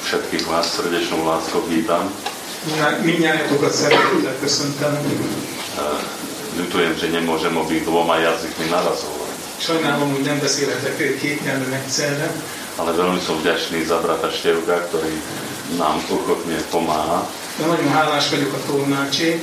Všetkých vás srdečnou láskou vítam. Mindnyájatokat szeretettel köszöntöm. Ľutujem, že nemôžem obyť dvoma jazykmi naraz hovoriť. Sajnálom, hogy nem beszélhetek két nyelven egyszerre. Ale veľmi som vďačný za brata Števka, ktorý nám ochotne pomáha. De nagyon hálás vagyok a tolmácsért.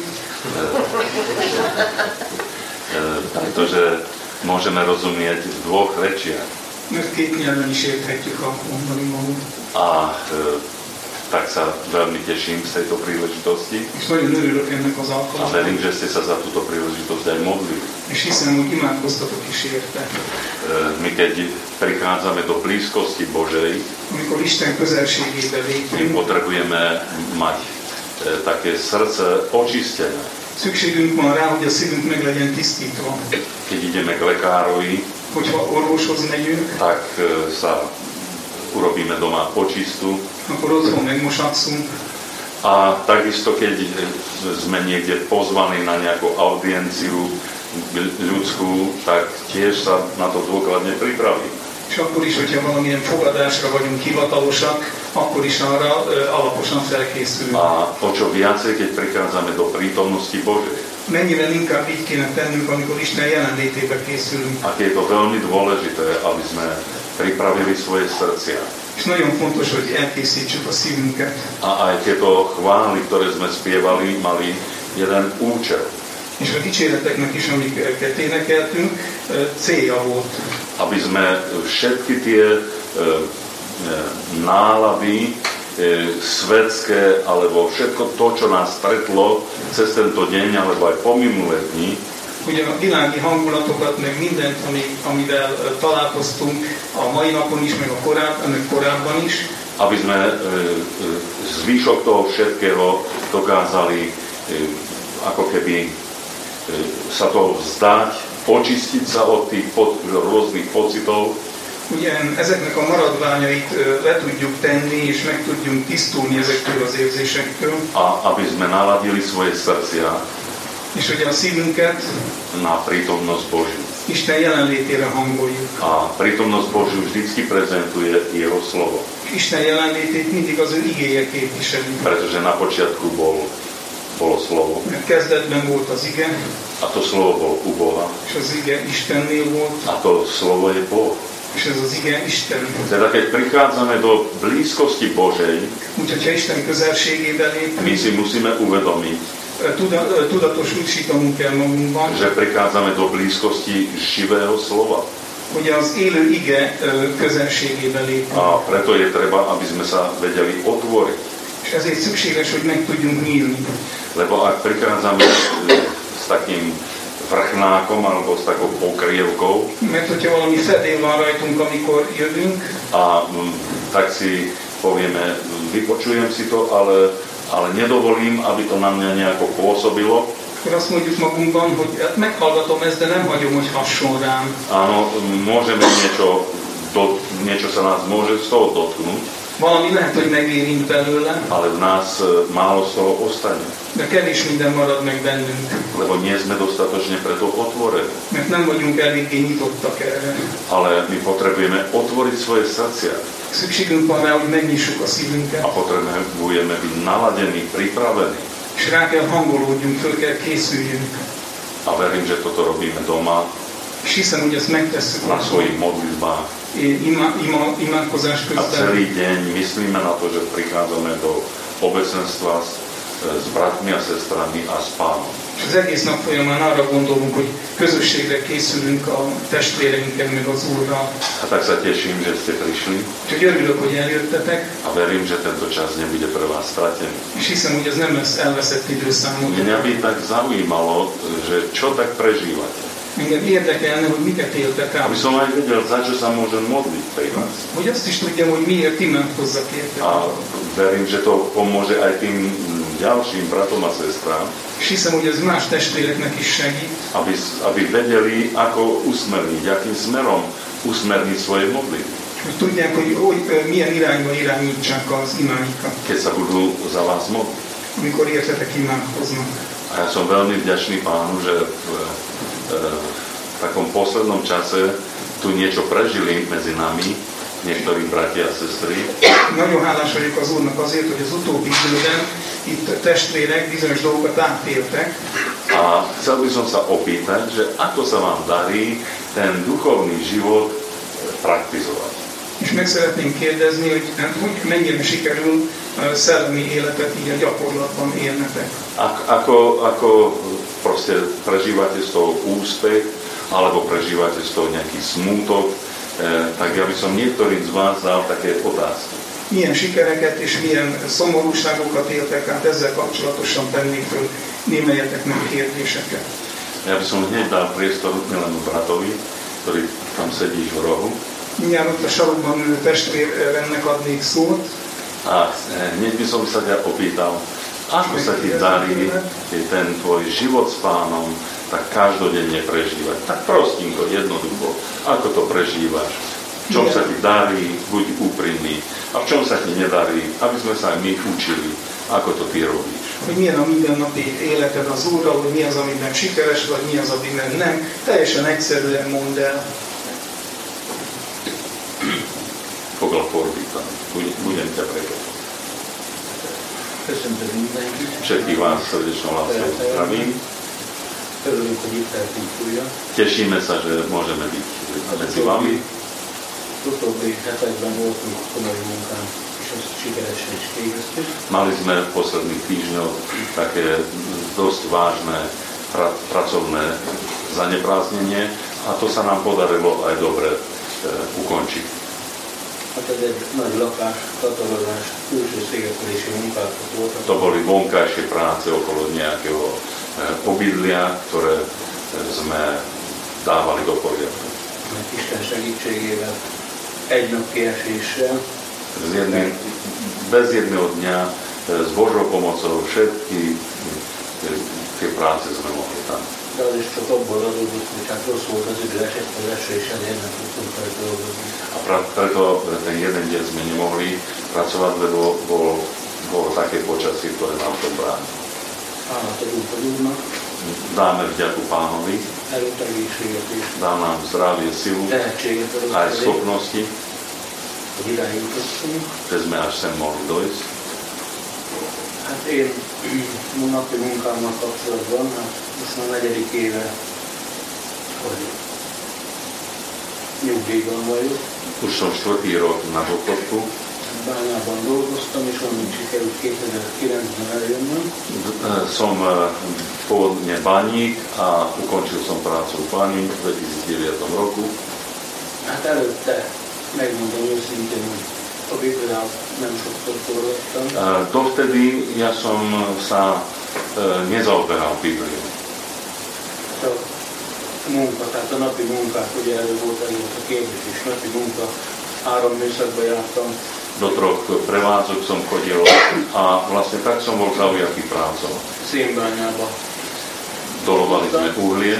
Pretože môžeme rozumieť v dvoch rečiach. Mert két nyelven is érthetjük a mondani magunk. A tak sa veľmi teším z tejto príležitosti. És nagyon örülök ennek az A alkalomnak. verím, že ste sa za túto príležitosť aj modlili. És hiszem, hogy imádkoztatok is érte. My keď prichádzame do blízkosti Božej, Amikor Isten közelségébe my lépünk, potrebujeme mať také srdce očistené. szükségünk van rá, hogy a szívünk meg legyen tisztítva. Keď ideme k lekárovi, Hogyha orvoshoz megyünk, tak sa urobíme doma očistu. akkor otthon megmosatszunk. A takisto, keď sme niekde pozvaní na nejakú audienciu ľudskú, tak tiež sa na to dôkladne pripravíme. És akkor is, hogyha valamilyen fogadásra vagyunk hivatalosak, akkor is arra alaposan felkészülünk. A o čo viacej, keď prichádzame do prítomnosti Božej. Mennyivel inkább így kéne tennünk, amikor Isten jelenlétébe készülünk. A je to veľmi dôležité, aby sme pripravili svoje srdcia. És nagyon fontos, hogy elkészítsük a szívünket. A aj tieto chvály, ktoré sme spievali, mali jeden účel. És a dicséreteknek is, amiket énekeltünk, célja volt. Aby sme všetky tie nálady svetské, alebo všetko to, čo nás stretlo cez tento deň, alebo aj po minulé dni, Ugye a világi hangulatokat, meg mindent, amivel találkoztunk a mai napon is, meg korábban is, aby sme zvyšok toho všetkého dokázali ako keby sa toho vzdať, očistiť sa od tých rôznych pocitov. ugye ezeknek a maradványait le tudjuk tenni, és meg tudjunk tisztulni ezektől az érzésektől. A aby sme naladili svoje srdcia És hogy a szívünket na prítomnosť Božiu. Isten jelenlétére hangoljuk. A prítomnosť Božiu vždycky prezentuje Jeho slovo. Isten jelenlétét mindig az ő igéje képviseli. Pretože na počiatku bolo slovo. Mert kezdetben volt az ige, A to slovo bolo u Boha. és az ige Istennél volt, A to slovo je Boh. és ez az ige Isten. Teda keď prichádzame do blízkosti Božej, Úgyhogy ha Isten közelségébe my lépünk, si musíme uvedomiť, tudatosítanunk kell magunkban, že prichádzame do blízkosti živého slova. hogy az élő ige közelségébe lépünk. A preto je treba, aby sme sa vedeli otvoriť. És ezért szükséges, hogy meg tudjunk nyílni. Lebo ak prichádzame s takým vrchnákom alebo s takou pokrievkou Mert hogyha valami fedél van rajtunk, amikor jövünk, a tak si povieme, vypočujem si to, ale nedovolím, aby to na mňa nejako pôsobilo. akkor azt mondjuk magunkban, hogy meghallgatom ezt, de nem hagyom, hogy hasson rám. Áno, môžeme niečo sa nás môže z toho dotknúť, Valami lehet, hogy megérint belőle, ale v nás málo z toho ostane, de kevés minden marad meg bennünk. lebo nie sme dostatočne preto otvorení. Mert nem vagyunk eléggé nyitottak erre. Ale my potrebujeme otvoriť svoje srdcia Szükségünk van rá, hogy megnyissuk a szívünket, a potrebujeme byť naladení, pripravení. és rá kell hangolódjunk, föl kell készüljünk. A verím, že toto robíme doma, És hiszem, hogy ezt megtesszük na svojich modlitbách. imádkozás A közben. celý deň myslíme na to, že prichádzame do obecenstva s bratmi a sestrami a s Pánom. És az egész nap folyamán arra gondolunk, hogy közösségre készülünk a testvéreinkkel, meg az Úrral. A tak sa teším, že ste prišli Úgyhogy örülök, hogy eljöttetek, a verím, že tento čas nebude pre vás stratený. és hiszem, hogy ez nem lesz elveszett időszámot. Mňa by tak zaujímalo, že čo tak prežívate. Engem érdekelne, hogy miket éltek át. Aby som aj vedel, za čo sa môžem modliť pri vás. Hogy azt is tudjam, hogy miért imádkozzak értek. A verím, že to pomôže aj tým ďalším bratom a sestrám, És hiszem, hogy ez más testvéreknek is segít, aby vedeli, ako usmerniť, akým smerom usmerniť svoje modlitby. hogy tudják, hogy milyen irányba irányítsák az imáikat, Keď sa budú za vás modliť. amikor értetek imádkoznak. A ja som veľmi vďačný Pánu, že v takom poslednom čase tu niečo prežili medzi nami niektorí bratia a sestry. Nagyon hálás vagyok az Úrnak azért, hogy az utóbbi időben itt testvérek bizonyos dolgokat átéltek. A chcel by som sa opýtať, že ako sa vám darí ten duchovný život praktizovať. És meg szeretném kérdezni, hogy mennyire sikerül szellemi életet így a gyakorlatban élnetek. Ako proste prežívate z toho úspech, alebo prežívate z toho nejaký smútok, tak ja by som niektorým z vás dal také otázky. Milyen sikereket és milyen szomorúságokat éltek át, ezzel kapcsolatosan tennék föl némelyeteknek kérdéseket. Ja by som hneď dal priestor milému bratovi, ktorý tam sedí v rohu. Mindjárt ott a sarokban ülő testvéremnek adnék szót. A hneď by som sa ťa opýtal, ako sa ti darí ten tvoj život s Pánom tak každodenne prežívať. Tak prostinko, jednoducho, ako to prežívaš? V čom sa ti darí, buď úprimný. A v čom sa ti nedarí, aby sme sa aj my učili, ako to ty robíš. Hogy milyen a mindennapi életed az Úrral, hogy mi az, amiben sikeres vagy, mi az, amiben nem. Teljesen egyszerűen mondd el. Foglak fordítani. Budem ťa prekladať. Köszöntöm mindenkit. Všetkých vás srdečnou láskou zdravím. Örülünk, hogy itt lehetünk újra. Tešíme sa, že môžeme byť medzi vami. Utóbbi hetekben voltunk komoly munkán, és azt sikeresen is végeztük. Mali sme v posledných týždňoch také dosť vážne pracovné zaneprázdnenie a to sa nám podarilo aj dobre ukončiť. Hát ez egy nagy lakás, tatarozás, külső szégetelési munkákat voltak. To boli vonkajšie práce okolo nejakého obydlia, ktoré sme dávali do poriadku. Isten segítségével, egy nap kieséssel. Bez jedného dňa, s Božou pomocou všetky tie práce sme mohli tam. De az is csak abból adódott, hogy hát rossz volt az idő, esett az eső, és ezért nem tudtunk fel dolgozni. A preto ten jeden deň sme nemohli pracovať, lebo bolo také počasie, ktoré nám to bráni. Hálát adunk az Úrnak, Dáme vďaku Pánovi, előtt egészséget és dá nám zdravie, silu, tehetséget adott aj azért, schopnosti, hogy idáig jutottunk. že sme až sem mohli dojsť. Hát én napi munkámmal kapcsolatban, hát most már 4. éve, hogy nyugdíjban vagyok. Už som 4. rok na dôchodku. Bányában dolgoztam, és onnan sikerült 2009-ben eljönnöm. Som pôvodne baník a ukončil som prácu v bani v 2009 roku. Hát előtte, megmondom őszintén, hogy a Bibliát nem sokszor forgattam. Dovtedy ja som sa nezaoberal Bibliou. A munka, tehát a napi munkák, ugye erről volt a kérdés is, napi munka, 3 műszakba jártam. Do 3 prevádzok som chodil a vlastne tak som bol zaujatý prácou. Szénbányába. Dolovali sme uhlie.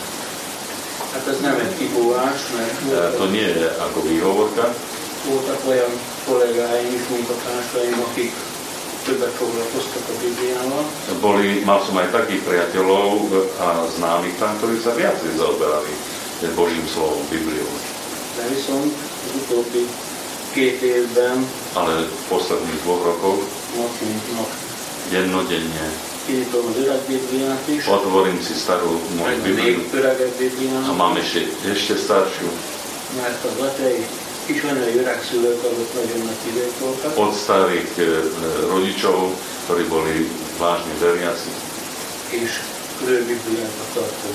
Hát ez nem egy kibúvás, mert To nie je ako výhovorka. voltak olyan kollégáim is, munkatársaim, akik többet foglalkoztak a Bibliával. Mal som aj takých priateľov a známych tam, ktorí sa viacej zaoberali Božím slovom, Bibliou. De viszont az utóbbi 2 évben, Ale v posledných 2 rokoch nap mint nap, dennodenne kinyitom az öreg Bibliát is, otvorím si starú moju meg Bibliu még öregebb a Bibliát, mám ešte staršiu. mert az atyai kismenői öregszülők azok nagyon nagy hívők voltak, Od starých rodičov, ktorí boli vážne veriaci. és az ő Bibliákat tartom.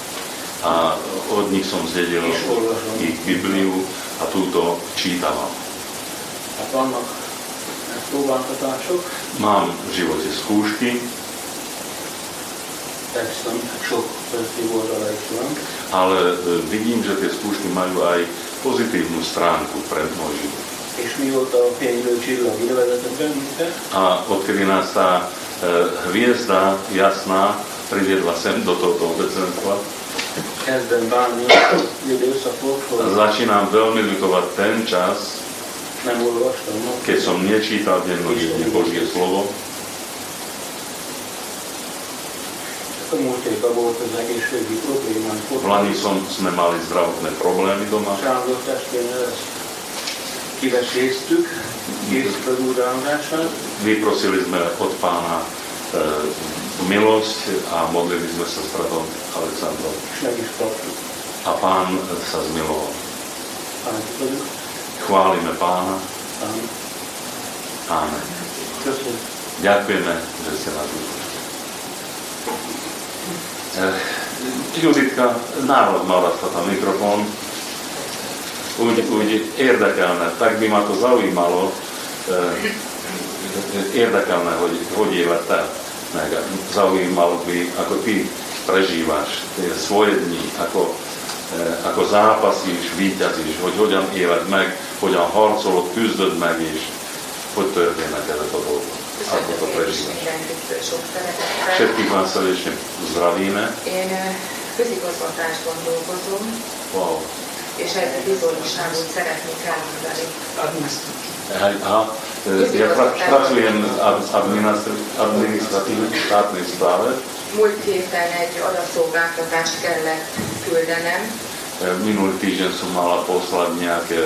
A od nich som zdedil ich Bibliu a túto čítavam. Hát vannak próbáltatások, Mám v živote skúšky, persze sok pozitív oldala is van, ale vidím, že tie skúšky majú aj pozitívnu stránku pre môj život. és mióta a fénylő csillag ide vezetett bennünket, A odkedy nás tá hviezda jasná priviedla sem do tohto obecenstva, kezdem bánni az időszakot, hogy začínam veľmi ľutovať ten čas, nem olvastam nap, keď som nečítal dennodenne Božie slovo. a múlt évben volt az egészségügyi problémánk. V Lani sme mali zdravotné problémy doma. Sándor testvérem ezt kiveséztük, készült az Úr áldását. Vyprosili sme od Pána milosť a modlili sme sa s bratom Alexandrom. És meg is kaptuk. A Pán sa zmiloval. Áldjuk vagyok. Chválime Pána. Ámen. Ámen. Köszönöm. Ďakujeme, že ste nás vypočuli. Juditka, nához maradhat a mikrofon. Úgy érdekelne, tak by ma to zaujímalo, érdekelne, hogy éled el, meg zaujímalo by, ako ty prežívaš tie svoje dni, ako zápasíš, víťazíš, hogy hogyan éled meg, hogyan harcolod, küzdöd meg, és hogy történnek ezek a dolgok. Ako to prežívaš. Všetkých vás srdečne zdravíme. Én közigazgatásban dolgozom, Wow. és egy bizonyosságot szeretnék elmondani. Ja pracujem administratívnej štátnej správe. Múlt héten egy adatszolgáltatást kellett küldenem Minulý týždeň som mala poslať nejaké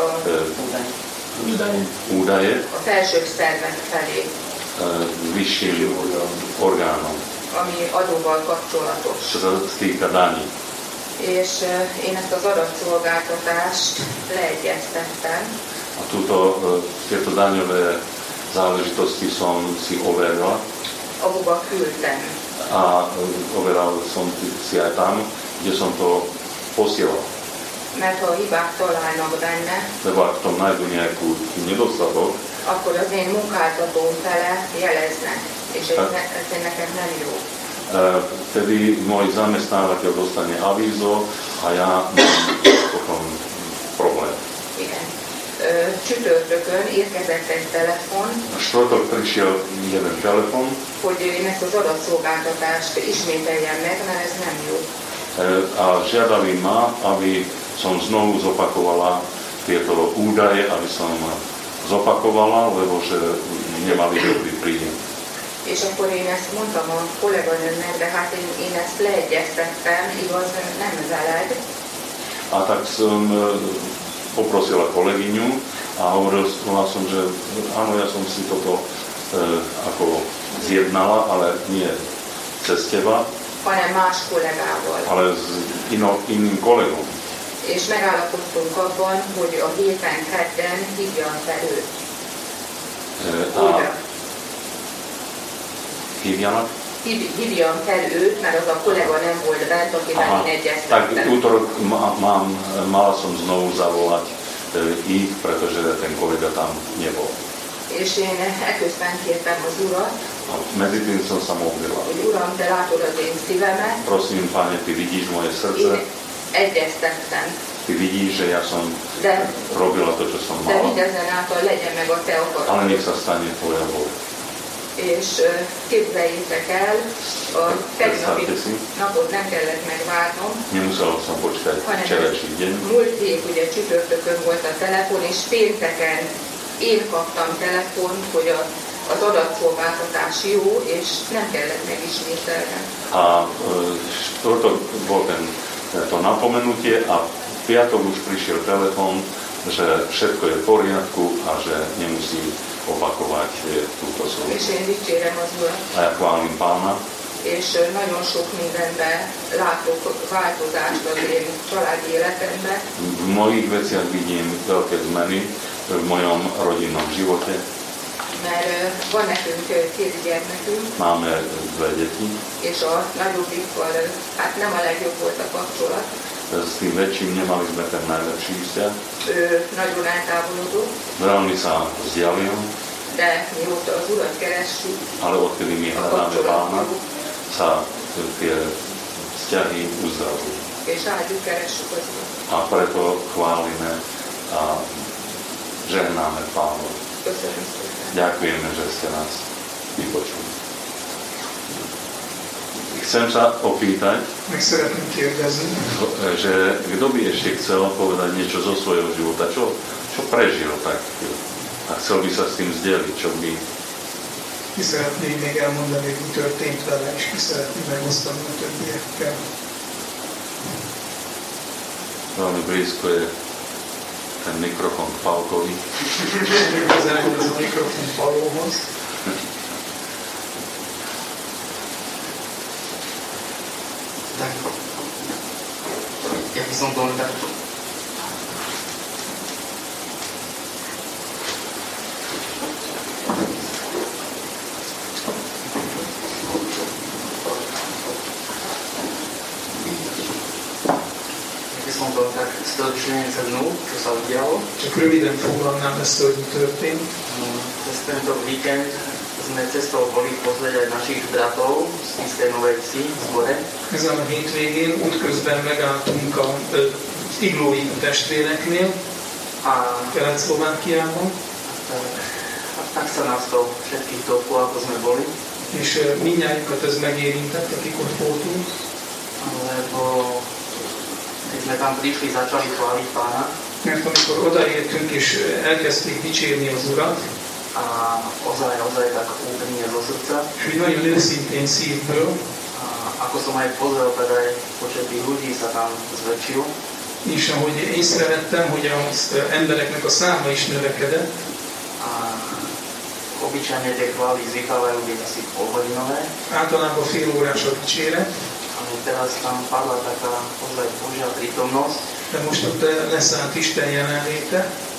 údaje a felsőbb szervek felé, vyšším orgánom, ami adóval kapcsolatos. čo sa týka daní. És én ezt az adatszolgáltatást leegyeztettem, A tieto daňové záležitosti som si overila ahova küldtem. a overal som si aj tam, kde som to posielal. Mert ha hibát találnak benne, Lebo ak v tom nájdu nejakú nedostatok, akkor az én munkáltatóm fele jeleznek, és ez nekem nem jó. Vtedy môj zamestnávateľ dostane avízo a ja mám potom problém. Igen. Csütörtökön érkezett egy telefon, A štvrtok prišiel jeden telefon hogy én ezt az adatszolgáltatást ismételjem meg, mert ez nem jó. a žiadali ma, aby som znovu zopakovala tieto údaje, aby som zopakovala, lebo že nemali dobrý príjem. És akkor én ezt mondtam a kolléganőmnek, de hát én ezt leegyeztettem, igaz, nem veled. A tak som poprosila kolegyňu a hovorila som, že áno, ja som si toto ako zjednala, ale nie cez teba, hanem más kollégával. ale s iným kolegom. És megállapodtunk abban, hogy a héten kedden hívjam fel őt. Újra. Hívjanak? Hívjam fel őt, mert az a kollega nem volt bent, akivel én Tak egyeztettem. útorok mala som znovu zavolať ich, pretože ten kolega tam nebol. És én eközben kértem az Urat, A medzi tým som sa modlila. hogy Uram, te látod az én szívemet, Prosím, Pane, Ty vidíš moje én srdce, egyeztettem, Ty vidíš, že ja som de robila to, čo som de mala, mindezen által legyen meg a te ale akaratod. nech sa stane Tvoja vôľa. És képzeljétek el, a tegnapi Predstavte si, napot nem kellett megvárnom, nemusel som počkať včerajší deň. múlt hét ugye csütörtökön volt a telefon, és pénteken én kaptam telefont, hogy az adatszolgáltatás jó, és nem kellett megismételnem. A štvrtok bol to napomenutie a v piatok už prišiel telefon, že všetko je v poriadku a že nemusí opakovať túto És službu. én dicsérem az Urat, A ja chválim Pána, és nagyon sok mindenben látok változást az én családi életemben, v mnohých veciach vidím veľké zmeny v mojom rodinnom živote. mert van nekünk két gyermekünk, Máme dve deti, és a nagyobbikkal hát nem a legjobb volt a kapcsolat. s tým väčším nemali sme ten najlepší vzťah. Ő nagyon eltávolodott, Veľmi sa vzdialil, de mióta az Urat keressük, ale odkedy my a hľadáme Pána, kapcsolat sa tie vzťahy uzdravujú. és áldjuk, keressük az Urat. A preto chválime a žehnáme Pánu. Köszönöm szépen. Ďakujeme, že ste nás vypočuli. Chcem sa opýtať, Meg szeretném kérdezni, že kto by ešte chcel povedať niečo zo svojho života, čo prežil tak a chcel by sa s tým zdieľiť, čo by... ki szeretné még elmondani, hogy mi történt vele, és ki szeretné megosztani a többiekkel. Veľmi blízko je ten mikrofon k Pálkovi. Közelebb ez a mikrofon Pálóhoz. Tak, ja by som to len tak... tak stručne zhrnul, čo sa udialo. Csak röviden foglalnám ezt, hogy mi történt. Cez tento víkend sme cestou boli pozrieť aj našich bratov z Istej Novej Vsi v zbore. Ezen a hétvégén útközben megálltunk az iglói testvéreknél Kelet-Szlovákiában. Tak sa nás to všetkých dotklo, ako sme boli. És mindnyájukat ez megérintett, akik ott voltunk. Lebo keď sme tam prišli, začali chváliť Pána. Mert amikor odaértünk és elkezdték dicsérni az Urat, a ozaj tak úprimne zo srdca. És úgy nagyon őszintén szívből. Ako som aj pozrel, teda aj počet tých ľudí sa tam zväčšil. És ahogy észrevettem, hogy az embereknek a száma is növekedett. A obyčajne tie chvály zvykávajú byť asi polhodinové. Általában fél órás a dicséret. Ale teraz tam padla taká ozaj Božia prítomnosť. De most ott leszállt Isten jelenléte.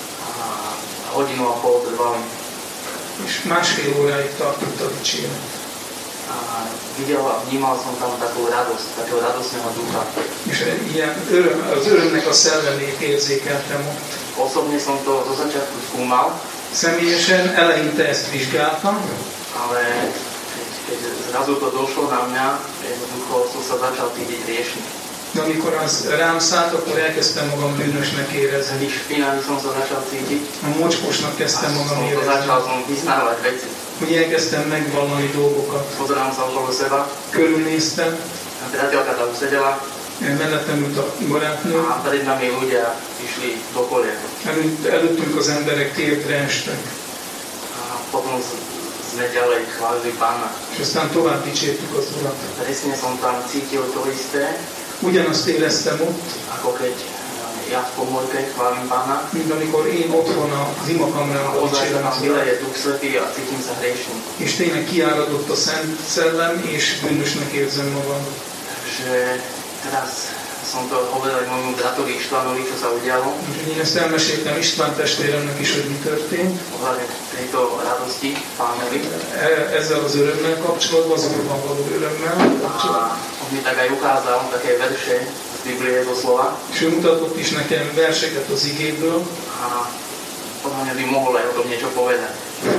A hodinu a pol trvali. És másfél óráig tartott a dicséret. A videl a vnímal som tam takú radosť, takého radostného ducha. És ilyen az örömnek a szellemét érzékeltem ott. Osobne som to zo začiatku skúmal. Személyesen eleinte ezt vizsgáltam. Ale keď zrazu to došlo na mňa, jednoducho som sa začal cítiť hriešný. De amikor az rám szállt, akkor elkezdtem magam bűnösnek érezni. Když špinavý som sa začal cítiť. A mocskosnak kezdtem magam érezni. Začal som vyznávať veci. Hogy elkezdtem megvallani dolgokat. Pozerám sa okolo seba. Körülnéztem. A priateľka tam sedela. Mellettem ült a barátnő. A pred nami ľudia išli do kolien. Előttünk az emberek térdre estek. A potom sme ďalej chválili Pána. És aztán tovább dicsértük az Urat. Presne som tam cítil to isté. Ugyanazt éreztem ott, ako keď ja v komórke chválim Pána. Mint amikor én otthon az imakamrában dicsérem az Urat. Je Duch Svätý a cítim sa hriešný. És tényleg kiáradott a Szent Szellem, és bűnösnek érzem magam. Takže teraz som to hovoril aj môjmu bratovi Istvánovi, čo sa udialo. Én ezt elmeséltem István testvéremnek is, hogy mi történt. Ohľadne tejto radosti Pánovi. Ezzel az örömmel kapcsolatban, az Úrban való örömmel kapcsolatban. On mi tak aj ukázal také verše z Biblie doslova. És ő mutatott is nekem verseket az igéből. A podľa mňa by mohol aj o tom niečo povedať.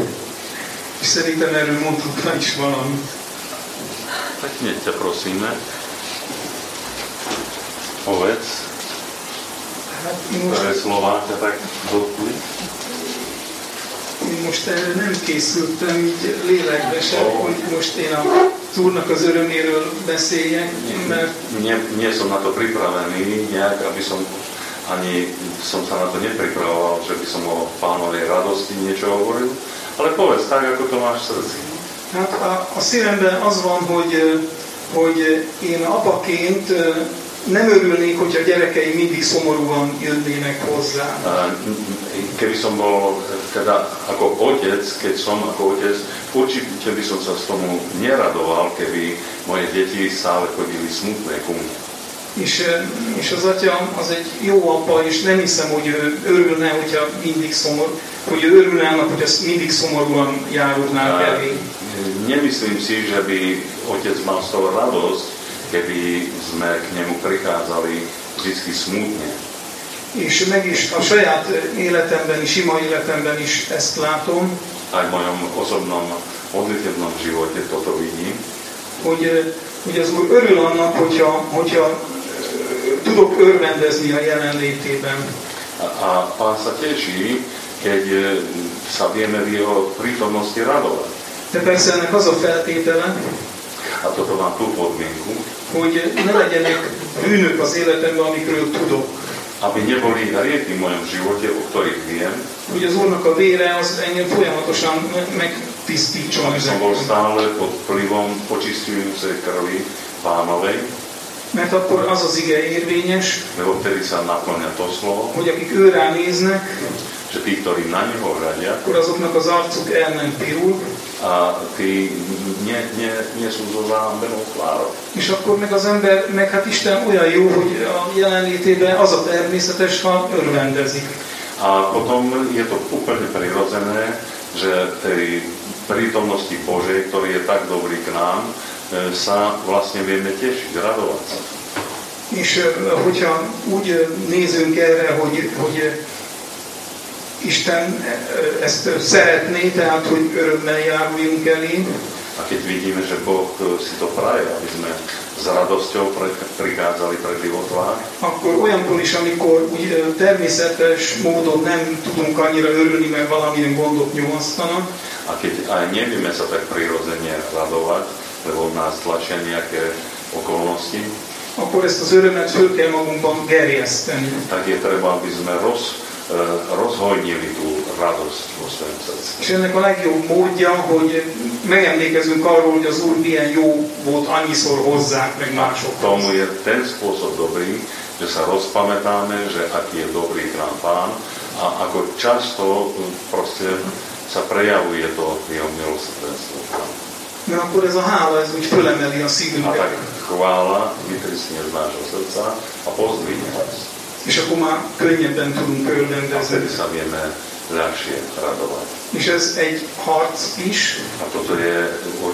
És szerintem erről mondhatna is valamit. Tak hneď ťa prosíme. Povedz, ktoré slová ťa tak dotkli? Én most erre nem készültem így lélekbe sem, hogy most én a Úrnak az öröméről beszéljek, mert... Nie som na to pripravený nejak, aby som ani som sa na to nepripravoval, že by som o Pánovej radosti niečo hovoril, ale povedz tak, ako to máš v srdci. Hát a szívemben az van, hogy én apaként nem örülnék, hogyha gyerekei mindig szomorúan jönnének hozzá. Keby som bol teda ako otec, keď som ako otec, určite by som sa z tomu neradoval, keby moje deti stále chodili smutné ku mne. És az atyám az egy jó apa, és nem hiszem, hogy ő örülne, hogyha mindig hogy ő örülne annak, hogy ezt mindig szomorúan járulnánk elé. Nemyslím si, že by otec mal z toho radosť, keby sme k nemu prichádzali vždy smutne. És meg is a saját életemben is, ima életemben is ezt látom. Aj v mojom osobnom modlitebnom živote toto vidím. Hogy az Úr örül annak, hogyha tudok örvendezni a jelenlétében. A Pán sa teší, keď sa vieme v jeho prítomnosti radovať. De persze ennek az a feltétele, a toto má tú podmienku, hogy ne legyenek bűnök az életemben, amikről tudok. Aby neboli hriechy v mojom živote, o ktorých viem. Hogy az Úrnak a vére az engem folyamatosan megtisztítson. Aby som bol stále pod vplyvom očistujúcej krvi Pánovej. Mert akkor az az ige érvényes, lebo vtedy sa naplňa to slovo, hogy akik őrá néznek, že tí, ktorí na neho hľadia, akkor azoknak az arcuk el nem pirul, a tí nie sú so zahambenou tvárou. és akkor meg az ember, meg hát Isten olyan jó, hogy a jelenlétében az a természetes, ha örvendezik. A potom je to úplne prirodzené, že tej prítomnosti Božej, ktorý je tak dobrý k nám, sa vlastne vieme tešiť, radovať sa. És hogyha úgy nézünk erre, hogy Isten ezt szeretné, tehát hogy örömmel járuljunk elé, A keď vidíme, že Boh si to praje, aby sme s radosťou prichádzali pred jeho tvár, akkor olyankor is, amikor úgy természetes módon nem tudunk annyira örülni, mert valamilyen gondot nyomasztanak, a keď aj nevieme sa tak prirodzene radovať, lebo nás tlačia nejaké okolnosti, akkor ezt az örömet föl kell magunkban gerjeszteni. tak je treba, aby sme rozhojnili tú radosť vo svojom srdci. És ennek a legjobb módja, hogy megemlékezünk arról, hogy az Úr milyen jó volt, annyiszor hozzák, meg másokhoz. Tomu je ten spôsob dobrý, že sa rozpamätáme, že aký je dobrý k nám Pán a ako často proste sa prejavuje to jeho milosrdenstvo. Mert akkor ez a hála, ez úgy fölemeli a A tak szívünket. chvála vytrysnie z nášho srdca a pozdvihne nás. És akkor már könnyebben tudunk A örvendezni. vtedy sa vieme ľahšie radovať. És ez egy harc is, A toto je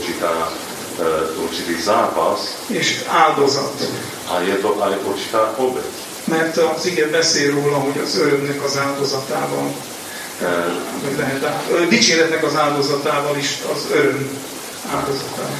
určitý zápas és áldozat. a je to aj určitá obeť. Mert az ige beszél róla, hogy az örömnek az áldozatával, vagy lehet dicséretnek az áldozatával is az öröm áldozatával.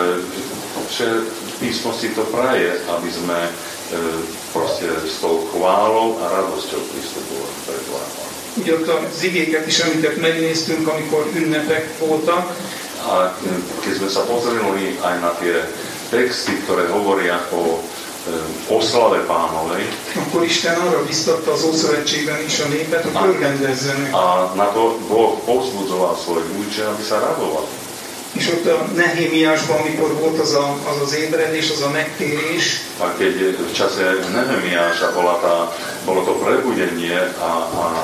Že písmo si to praje, aby sme proste s tou chválou a radosťou pristupovali pred Pánom. Ugye ott az igéket is, amiket megnéztünk, amikor ünnepek voltak, A keď sme sa pozreli aj na tie texty, ktoré hovoria o oslave Pánovej, akkor Isten arra biztatta az Ószövetségben is a népet, hogy örvendezzenek. a na to Boh povzbudzoval svoj ľud, aby sa radovali. És ott a Nehémiásban, amikor volt az ébredés, az a megtérés, A keď v čase Nehemiáša bolo to prebudenie a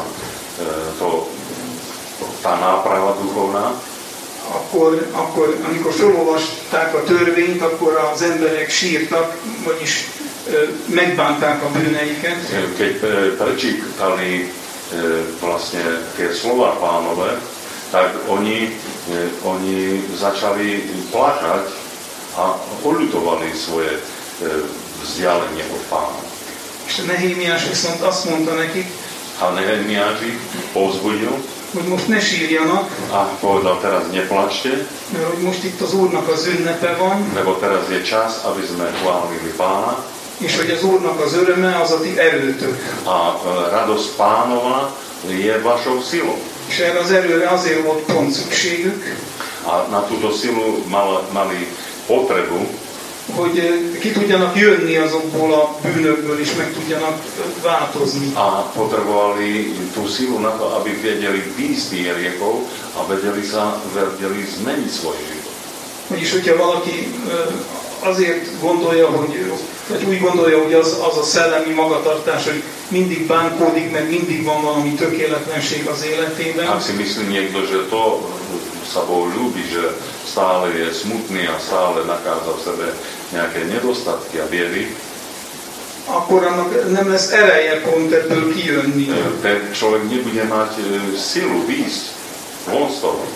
tá náprava duchovná, akkor amikor felolvasták a törvényt, akkor az emberek sírtak, vagyis megbánták a bűneiket. keď prečítali vlastne tie slova Pánové, tak oni začali plakať a odľutovali svoje vzdialenie od Pána. És Nehémiás viszont azt mondta nekik, A Nehemiáš ich povzbudil hogy most ne sírjanak, a povedal, teraz neplačte, mert hogy most itt az Úrnak az ünnepe van, lebo teraz je čas, aby sme chválili Pána és hogy az Úrnak az öröme az a ti erőtök. a radosť Pánova je vašou silou. És erre az erőre azért volt pont szükségük, A na túto silu mali potrebu, hogy ki tudjanak jönni azokból a bűnökből, és meg tudjanak változni. a potrebovali tú silu na to, aby vedeli výjsť tých hriechov a vedeli zmeniť svoj život. Vagyis, hogyha valaki azért gondolja, vagy úgy gondolja, hogy az a szellemi magatartás, hogy mindig bánkódik, meg mindig van valami tökéletlenség az életében, Ak si myslí niekto, že to sa Bohu ľúbi, že stále je smutný a stále nachádza v sebe nejaké nedostatky a biedy, akkor annak nem lesz ereje pont ebből kijönni. ten človek nebude mať silu výjsť von z toho.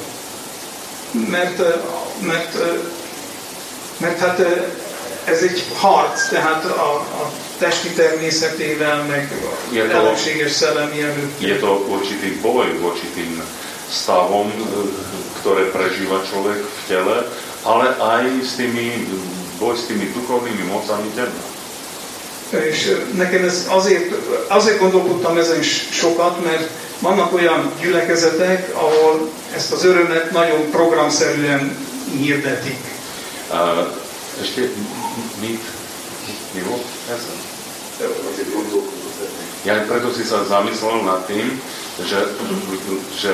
Mert hát ez egy harc, tehát a testi természetével, meg ellenséges szellemi erőkkel. Je to určitý boj voči tým stavom, ktoré prežíva človek v tele, ale aj boj s tými duchovnými mocami tebna. És nekem ez azért gondolkodtam ezen sokat, mert vannak olyan gyülekezetek, ahol ezt az örömet nagyon programszerűen hirdetik. Ešte mi volt ezen? Ja preto si sa zamyslel nad tým, že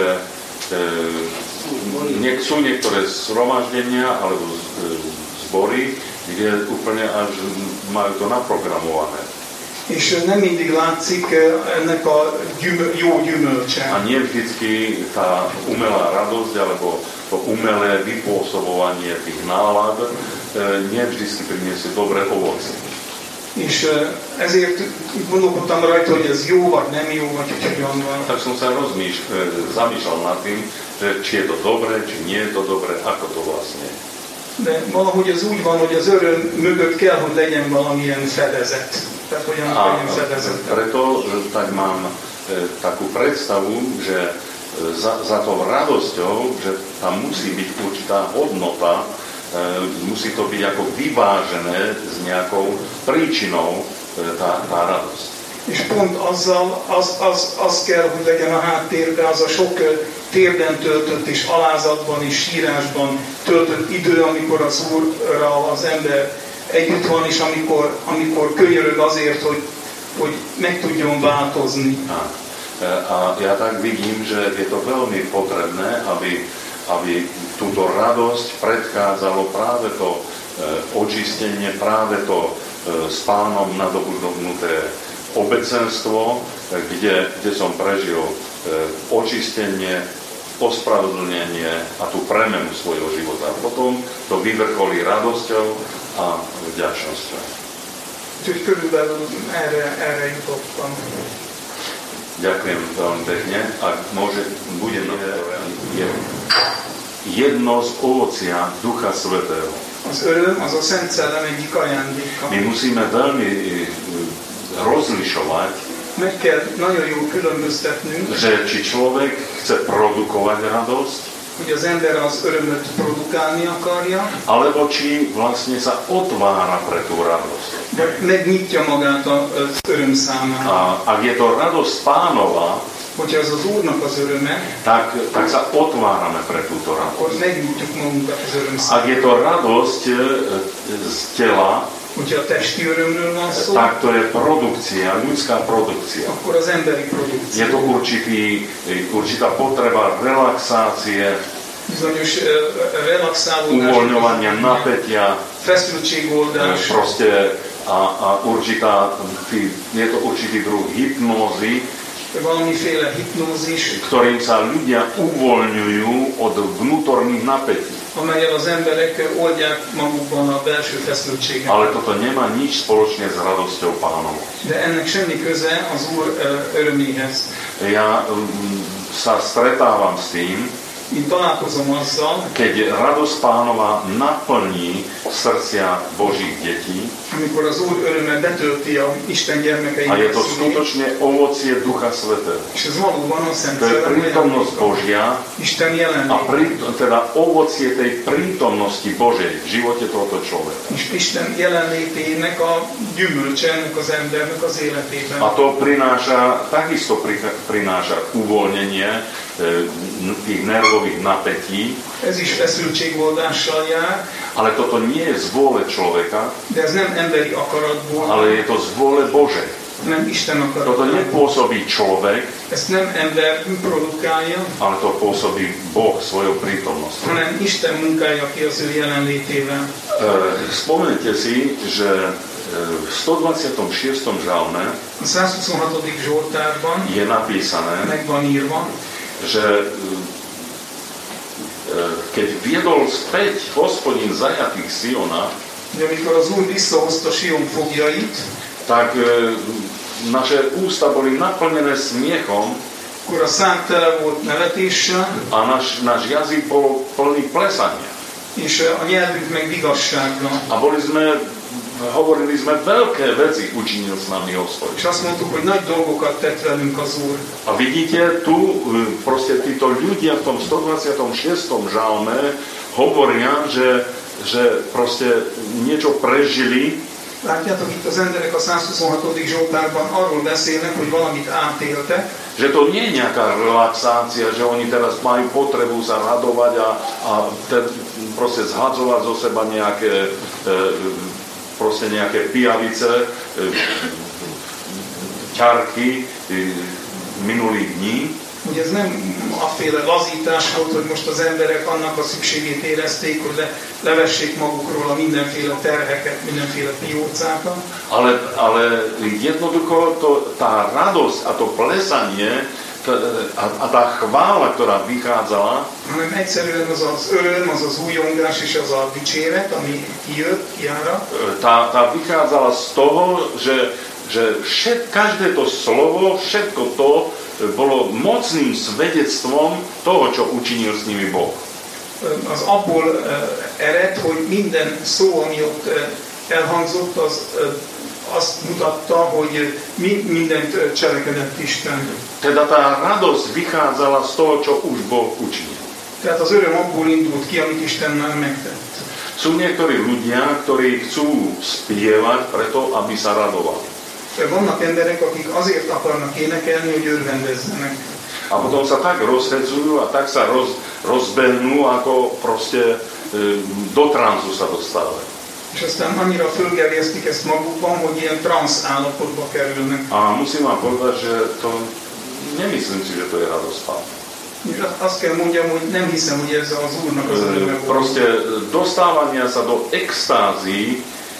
sú niektoré zhromaždenia alebo zbory, kde úplne až majú to naprogramované. És nem mindig látszik ennek a jó gyümölcse. A nie vždycky tá umelá radosť alebo to umelé vypôsobovanie tých nálad nie vždycky priniesie dobré ovocie. És ezért gondolkodtam rajta, hogy ez jó, vagy nem jó, vagy hogy hogyan van. Tak som sa zamýšľal nad tým, že či je to dobré, či nie je to dobré, ako to vlastne. De valahogy ez úgy van, hogy az öröm mögött kell, hogy legyen valamilyen fedezet. Tehát olyan legyen fedezet. Preto tak mám takú predstavu, že za tou radosťou, že tam musí byť určitá hodnota, musí to byť ako vyvážené s nejakou príčinou tá radosť. És pont azzal, az kell, hogy legyen a háttérben, az a sok térden töltött és alázatban és sírásban töltött idő, amikor az Úrral az ember együtt van, és amikor könyörög azért, hogy meg tudjon változni. A ja tak vidím, že je to veľmi potrebné, aby túto radosť predchádzalo práve to očistenie, práve to s Pánom nadobudnuté obecenstvo, kde som prežil očistenie, ospravedlnenie a tú premenu svojho života. Potom to vyvrcholí radosťou a vďačnosťou. Úgyhogy körülbelül erre jutottam. Ďakujem veľmi pekne. Ak budem jedno z ovocia Ducha Svätého. Az öröm, az a Szent Szellem egyik ajándéka. My musíme veľmi rozlišovať, meg kell nagyon jól különböztetnünk, že či človek chce produkovať radosť, hogy az ember az örömöt produkálni akarja, alebo či vlastne sa otvára pre tú radosť. vagy megnyitja magát az öröm számára. A ak je to radosť Pánova, hogyha ez az Úrnak az öröme, tak sa otvárame pre túto akkor radosť. megnyitjuk magunkat az öröm Ak számára. je to radosť z tela, Hogyha a testi örömről van szó, tak to je produkcia, ľudská produkcia. akkor az emberi Je produkció. to určitá potreba relaxácie, Bizonyos relaxálódás, uvoľňovania napätia, feszültségoldás, proste a je to určitý druh hypnózy, valamiféle hipnózis, ktorým sa ľudia uvoľňujú od vnútorných napätí. amelyel az emberek oldják magukban a belső feszültséget. Ale toto nemá nič spoločné s radosťou Pánovou. De ennek semmi köze az Úr öröméhez. Ja sa stretávam s tým, Én találkozom azzal, keď radosť Pánova naplní srdcia Božích detí amikor az Úr öröme betölti a Isten gyermekeinek a je to szívét, skutočne ovocie Ducha Svätého. és ez valóban a Szent To je Szellem prítomnosť ajándéka. Božia Isten a jelenléte. teda ovocie tej prítomnosti Božej v živote tohoto človeka. És Isten jelenlétének a gyümölcse ennek az embernek az életében. A to takisto prináša uvoľnenie tých nervových napätí, Ez is feszültségoldással jár, ale toto nie je z vôle človeka, de ez nem emberi akaratból, ale je to z vôle Božej. nem Isten Toto akaratból. nepôsobí človek, Ezt nem ember produkálja, ale to pôsobí Boh svojou prítomnosťou. hanem Isten munkálja ki az ő jelenlétével. Spomeňte si, že v 126. žalme A 126. Zsoltárban je napísané, meg van írva, že keď viedol späť Hospodin zajatých Siona, hogy amikor az Úr visszahozta Sion fogjait, tak naše ústa boli naplnené smiechom akkor a szánk tele volt nevetéssel, a náš jazyk bol plný plesania. és a nyelvünk meg vigassággal. A hovorili sme veľké veci, učinil s nami Hospodin. És azt mondtuk, hogy nagy dolgokat tett velünk az Úr. A vidíte, tu proste títo ľudia v tom 126. žalme hovoria, že proste niečo prežili. Látjátok, itt az emberek a 126. Zsoltárban arról beszélnek, hogy valamit átéltek, Že to nie je nejaká relaxácia, že oni teraz majú potrebu sa radovať a proste zhadzovať zo seba nejaké pijavice, ťarky minulých dní. Ugye ez nem afféle lazítás volt, hogy most az emberek annak a szükségét érezték, hogy levessék magukról a mindenféle terheket, mindenféle piócákat. Ale jednoducho tá radosť a to plesanie a tá chvála, ktorá vychádzala, hanem egyszerűen az az öröm, az az újongás és az a dicséret, ami kiára. Tá vychádzala z toho, že každé to slovo, všetko to bolo mocným svedectvom toho, čo učinil s nimi Boh. Az abból ered, hogy minden szó, ami ott elhangzott, az azt mutatta, hogy mindent cselekedett Isten. Teda tá radosť vychádzala z toho, čo už Boh učinil. Tehát az öröm abból indult ki, amit Isten már megtett. Sú niektorí ľudia, ktorí chcú spievať preto, aby sa radovali. Vannak emberek, akik azért akarnak énekelni, hogy örvendezzenek. A potom sa tak rozhedzujú a tak sa rozbehnú, ako proste do tranzu sa dostávajú. És aztán annyira fölgerjesztik ezt magukban, hogy ilyen transz állapotba kerülnek. A musím vám povedať, že to nemyslím si, že to je radosť Pána. Azt kell mondjam, hogy nem hiszem, hogy ez az Úrnak az öröme volt. Proste dostávania sa do extázií,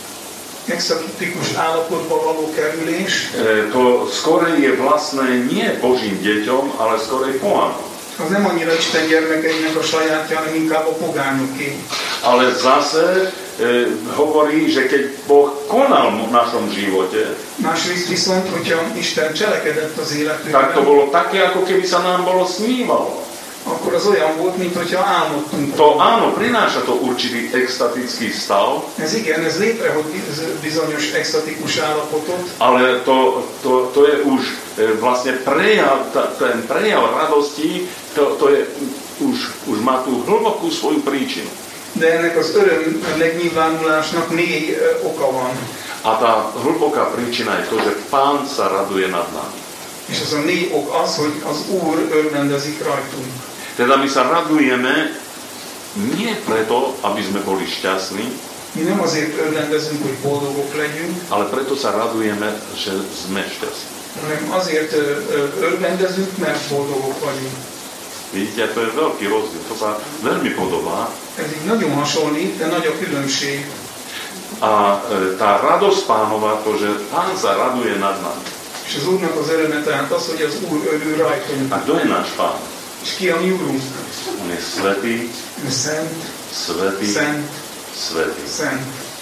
extatikus állapotba való kerülés. To skorej je vlastné nie Božím deťom, ale skorej pohanom. Az nem annyira Isten gyermekeinek a sajátja, hanem inkább a pogányoké. Ale zase hovorí, že keď Boh konal v našom živote, másrészt viszont, hogyha Isten cselekedett az életünkben, tak to bolo také, ako keby sa nám bolo snívalo. Akkor az olyan volt, mintha álmodtunk. To áno, prináša to určitý extatický stav. Ez igen, ez létrehoz bizonyos extatikus állapotot. Ale to je už vlastne prejav, ten prejav radosti, to je už má tú hlbokú svoju príčinu. De ennek az öröm megnyilvánulásnak mély oka van. A tá hlboká príčina je to, že Pán sa raduje nad nami. És az a mély ok az, hogy az Úr örvendezik rajtunk. Teda my sa radujeme nie preto, aby sme boli šťastní, mi nem azért örvendezünk, hogy boldogok legyünk, ale preto sa radujeme, že sme šťastní. hanem azért örvendezünk, mert boldogok vagyunk. Vidíte, to je veľký rozdiel, to sa veľmi podobá. Ez így nagyon hasonlít, de nagy a különbség. A tá radosť Pánova, to, že Pán sa raduje nad nami. És az Úrnak az öröme tehát az, hogy az Úr örül rajtunk. A kto je náš Pán? És ki a mi Úrunk? On je svätý, Szent, svätý, szent, svätý. szent.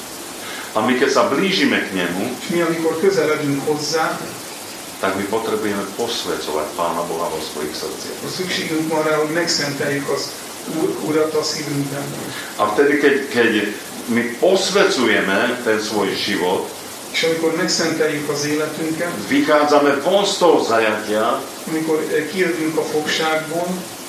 A my keď sa blížime k nemu, És mi, amikor közeledünk hozzá, tak my potrebujeme posvecovať Pána Boha vo svojich srdciach. akkor szükségünk van rá, hogy megszenteljük az Urat a szívünkben. A vtedy, keď my posvecujeme ten svoj život, És amikor megszenteljük az életünket, vychádzame von z toho zajatia amikor kijövünk a fogságból,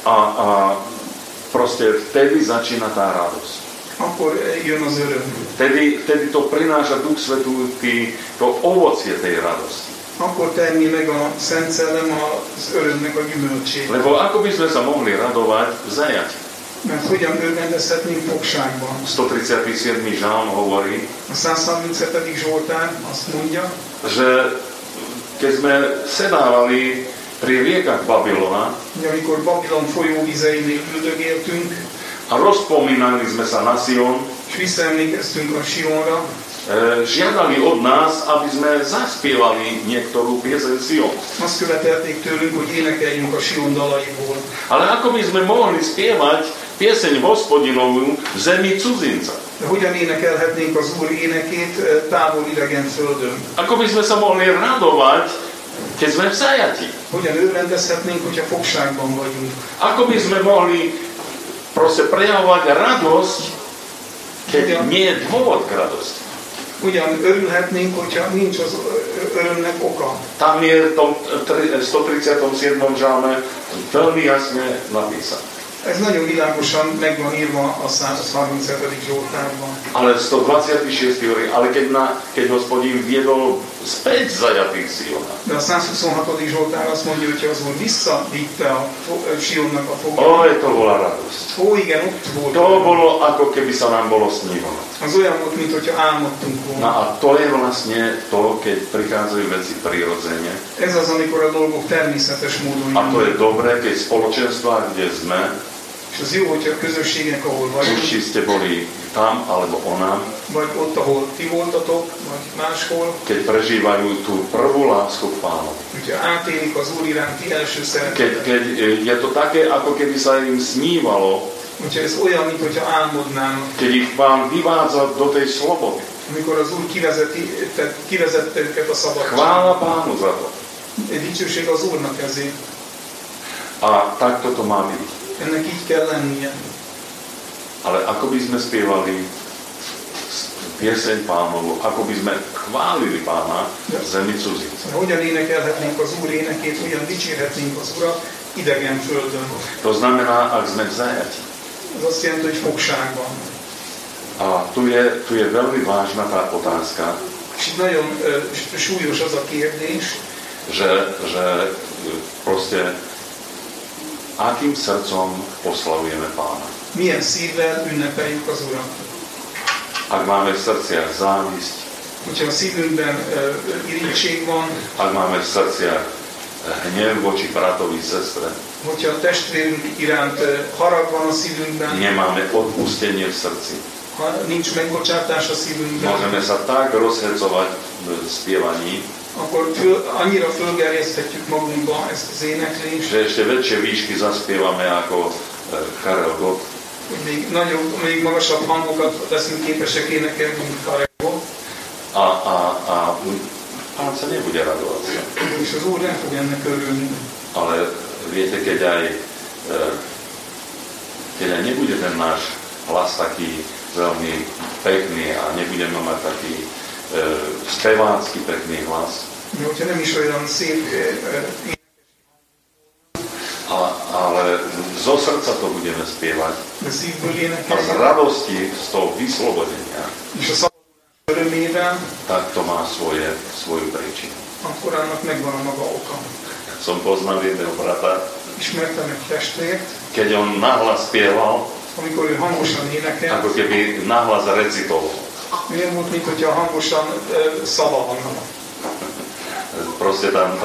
a proste vtedy začína tá radosť. akkor jön az öröm. Vtedy to prináša Duch Svätý, to ovocie tej radosti. Akkor termi meg a Szent Szellem az örömnek a gyümölcsét. Lebo ako by sme sa mohli radovať v zajati? Mert hogyan örvendezhetnénk fogságban? 137. žalm hovorí, A 137. Zsoltár azt mondja, že keď sme sedávali pri riekach Babylona hogy amikor Babilon folyóvizeinél üldögéltünk, a rozpomínali sme sa na Sion, és visszaemlékeztünk a Sionra, žiadali od nás, aby sme zaspievali niektorú pieseň Sion. azt követelték tőlünk, hogy énekeljünk a Sion dalaiból. Ale ako by sme mohli spievať pieseň Hospodinovú v zemi cudzinca? De hogyan énekelhetnénk az Úr énekét távol idegen földön? Ako by sme sa mohli radovať, keď sme v zajati? Hogyan örvendezhetnénk, hogyha fogságban vagyunk? Ako by sme mohli proste prejavovať radosť, keď nie je dôvod k radosti? Hogyan örülhetnénk, hogyha nincs az örömnek oka? Tam je v tom 137. žalme veľmi jasne napísané. Ez nagyon világosan meg van írva a 137. Zsoltárban. Ale 126. hovorí, ale keď Hospodin viedol späť zajatých Siona. De a 126. Zsoltár azt mondja, hogy az Úr visszavitte a Sionnak a foglyait. Oj, to bola radosť. Ó, igen, ott volt. To bolo, ako keby sa nám bolo snívalo. Az olyan volt, mint hogyha álmodtunk No volna. a to je vlastne to, keď prichádzajú veci prirodzene. Ez az, amikor a dolgok természetes módon A to je jönnek. dobré, keď spoločenstvá, kde sme, És az jó, hogyha a közösségek, ahol vagyunk, či ste boli tam alebo onám, vagy ott, ahol ti voltatok, vagy máshol, keď prežívajú tú prvú lásku k Pánovi. hogyha átélik az Úr iránti első szeretetet, Keď je to také, ako keby sa im snívalo, hogyha ez olyan, mint hogyha álmodnának, keď ich Pán vyvádza do tej slobody. amikor az Úr kivezette őket a szabadságba. Chvála Pánu za to. Dicsőség az Úrnak ezért. A takto to má byť. Ennek így kell lennie. Ale ako by sme spievali pieseň Pánovu, ako by sme chválili Pána v zemi cudzíca. Hogyan énekelhetnénk az Úr énekét, hogyan dicsérhetnénk az Urat idegen földön. To znamená, ak sme v zajati. Ez azt jelenti, hogy fogságban. A tu je veľmi vážna tá otázka, És itt nagyon súlyos az a kérdés, že proste akým srdcom oslavujeme Pána. milyen szívvel ünnepeljük az Urat. Ak máme v srdciach závisť, Hogyha a szívünkben irigység van, ak máme v srdciach hnev voči bratovi, sestre, hogyha a testvérünk iránt harag van a szívünkben, nemáme odpustenie v srdci, ha nincs megbocsátás a szívünkben, môžeme sa tak rozhecovať v spievaní, akkor annyira fölgerjeszthetjük magunkba ezt az éneklést, že ešte väčšie výšky zaspievame ako Karel Gott. hogy még magasabb hangokat leszünk képesek énekelni, mint Karel. A Pán sa nebude radovať. És az Úr nem fog ennek örülni. Ale viete, keď aj nebude ten náš hlas taký veľmi pekný a nebudeme mať taký spevácky pekný hlas, De hogyha nem is olyan szép, ale zo srdca to budeme spievať de szívből a z énekelni, radosti, z toho vyslobodenia, és a szabadulás örömével, tak to má svoju príčinu. akkor annak megvan a maga oka. Som poznal jedného brata, Ismertem egy testvért, keď on nahlas spieval, amikor ő hangosan énekel, ako keby nahlas recitoval. olyan volt, mint hogyha hangosan szavalna. Proste tam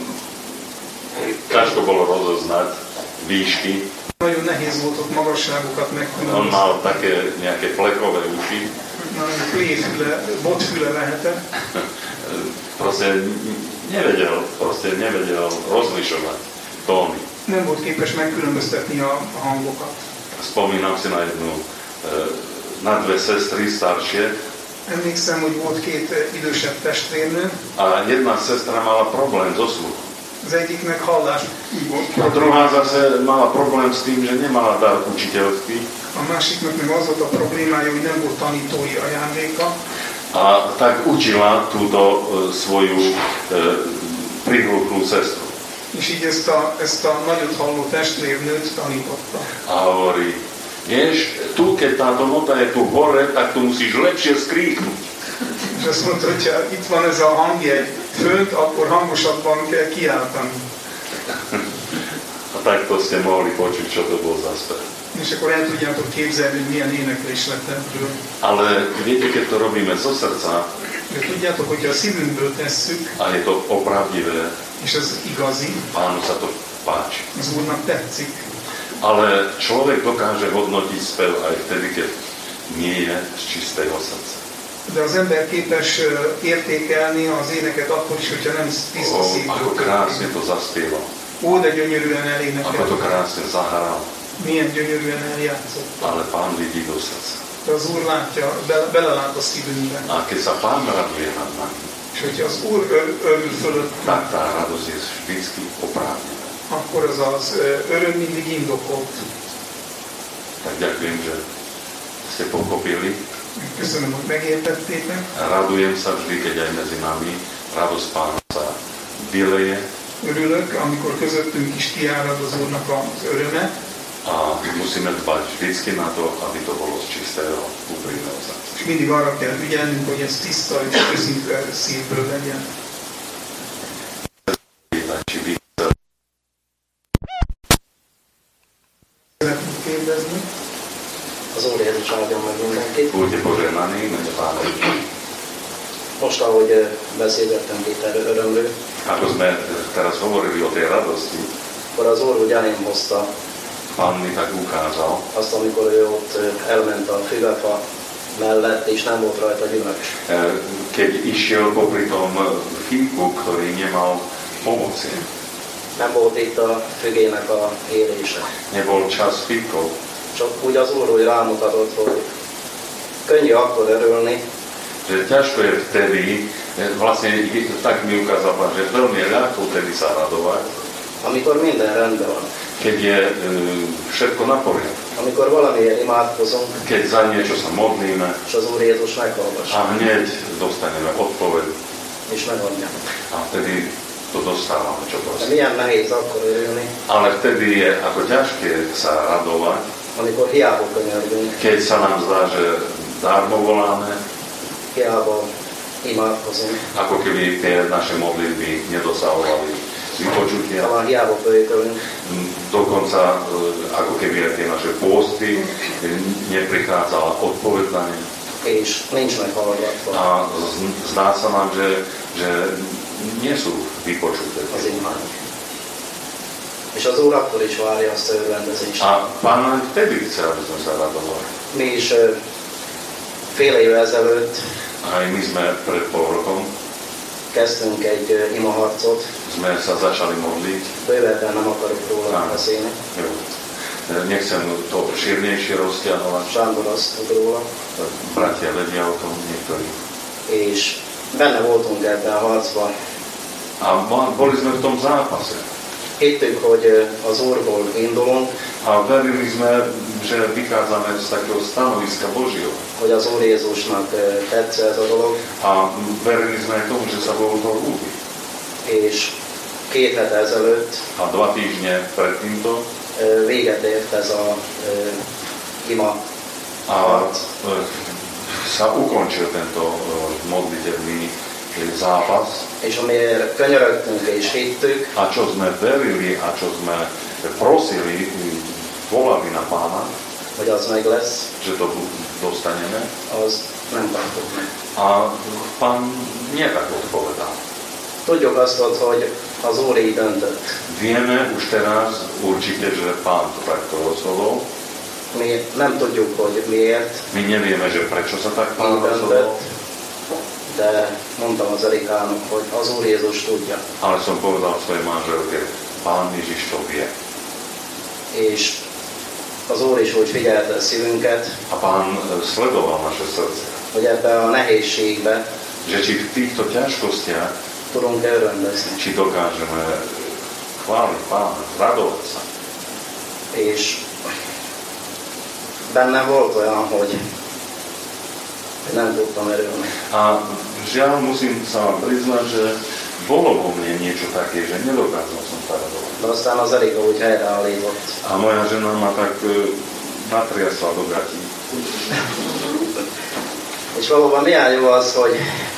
ťažko bolo rozoznať výšky. Nagyon nehéz volt ott magasságokat On megkülönböztetni. mal také nejaké plekové uši. Nagyon pléfüle, botfüle lehetett. Proste nevedel rozlišovať tóny. Nem volt képes megkülönböztetni a hangokat. Spomínam si na dve sestry staršie Emlékszem, hogy volt két idősebb testvérnő, a jedna sestra mala problém so sluchom. az egyiknek hallás A druhá zase mala problém s tým, že nemala dar učiteľský a másiknak meg az volt a problémája, hogy nem volt tanítói ajándéka, a tak učila túto svoju prihluchlú sestru. és így ezt a nagyot halló testvérnőt tanította. A hovorí, vieš, tu keď táto nota je tu hore, tak tu musíš lepšie skríknuť. És azt mondta, hogy ha itt van ez a hangjegy fönt, akkor hangosabban kell kiáltani. A takto ste mohli počuť, čo to bol za spev. És akkor el tudjátok képzelni, hogy milyen éneklés lett ebből. Ale viete, keď to robíme zo srdca De tudjátok, hogyha a szívünkből tesszük, a je to opravdivé, és ez igazi, Pánu sa to páči. az Úrnak tetszik, Ale človek dokáže hodnotiť spev aj vtedy, keď nie je z čistého srdca. de az ember képes értékelni az éneket akkor is, hogyha nem tiszta Ako szívből. krásne to zaspieval. Ó, de gyönyörűen Ako to elénekel, krásne zahral. milyen gyönyörűen eljátszott. Ale Pán vidí do srdca. De az Úr látja, belelát a szívünkbe. A keď sa Pán raduje nad nami, És hogyha az Úr örül fölött, tak tá radosť je vždycky oprávnená. akkor az öröm mindig indokolt. Tak ďakujem, že ste pochopili. Köszönöm, hogy megértettétek. Radujem sa vždy, keď aj medzi nami radosť Pána sa vyleje. Örülök, amikor közöttünk is kiárad az Úrnak az öröme. A musíme dbať vždycky na to, aby to bolo z čistého, úprimného srdca. És mindig arra kell figyelnünk, hogy ez tiszta és őszinte szívből legyen. Szeretnék kérdezni. Az Úr Jézus áldjon meg mindenkit. Buďte požehnaní, mene Pána Ježiša. Most, ahogy beszélgettünk itt erről örömről, Ako sme teraz hovorili o tej radosti, akkor az Úr úgy elém hozta Pán mi tak ukázal, azt, amikor ő ott elment a füvefa mellett, és nem volt rajta gyümölcs. keď išiel popri tom fíku, ktorý nemal ovocie. Nem volt itt a fügének a élése. Nebol čas fíkov. Csak úgy az Úr úgy rámutatott, hogy könnyű akkor örülni, Že ťažko je vtedy, vlastne tak mi ukázal Pán, že veľmi ľahko vtedy sa radovať, amikor minden rendben van. keď je všetko na poriadku. Amikor valamiért imádkozunk, Keď za niečo sa modlíme és az Úr Jézus meghallgassa, a hneď dostaneme odpoveď és megadja. a vtedy to dostávame, čo De prosím. milyen nehéz akkor örülni, Ale vtedy je ako ťažké sa radovať, amikor hiába könyörgünk, keď sa nám zdá, že dármo voláme, hiába imádkozunk, ako keby tie naše modlitby nedosahovali vypočutia. talán hiába kölyködünk, Dokonca ako keby aj tie naše pôsty neprichádzala odpoveď na ne. és nincs meghallgatva A zdá sa nám, že nie sú vypočuté. az imány. És az Úr akkor is várja azt a örvendezést. A Pán aj vtedy chce, aby sme sa radovali. Mi is fél éve ezelőtt Aj my sme pred pol rokom kezdtünk egy imaharcot, sme sa začali modliť. bővebben nem akarok róla beszélni. Jo. Nechcem to šírnejšie rozťahovať. Sándor azt tud róla, Bratia vedia o tom niektorí. és benne voltunk ebben a harcban. A boli sme v tom zápase. Hittük, hogy az Úrból indulunk, A verili sme, že vychádzame z takého stanoviska Božieho. hogy az Úr Jézusnak tetszett ez a dolog, A verili sme aj tomu, že sa Bohu to ľúbi. és 2 hete ezelőtt A 2 týždne pred týmto véget ért ez a ima a sa ukončil tento modlitevný zápas. és amiért könyörögtünk és hittük, A čo sme verili a čo sme prosili, volali na Pána, hogy az meg lesz, že to dostaneme. az nem kaptuk meg. A Pán nie tak odpovedal. Tudjuk azt, hogy az Úr így döntött. Vieme už teraz určite, že Pán to takto rozhodol. Mi nem tudjuk, hogy miért, My nevieme, že prečo sa tak Pán így rozhodol, döntött, de mondtam az Erikának, hogy az Úr Jézus tudja. ale som povedal svojej manželke, Pán Ježiš to vie. És az Úr is úgy figyelte a szívünket, A Pán sledoval naše srdce. hogy ebbe a nehézségbe Že či v týchto ťažkostiach, tudunk örvendezni. či dokážeme chváliť Pána, radovať sa. És bennem volt olyan, hogy nem tudtam örülni. A žiaľ, musím sa vám priznať, že bolo vo mne niečo také, že nedokázal som sa radovať. De aztán az Erika úgy helyreállított. A moja žena ma tak natriasla do gatí. És valóban milyen jó az, hogy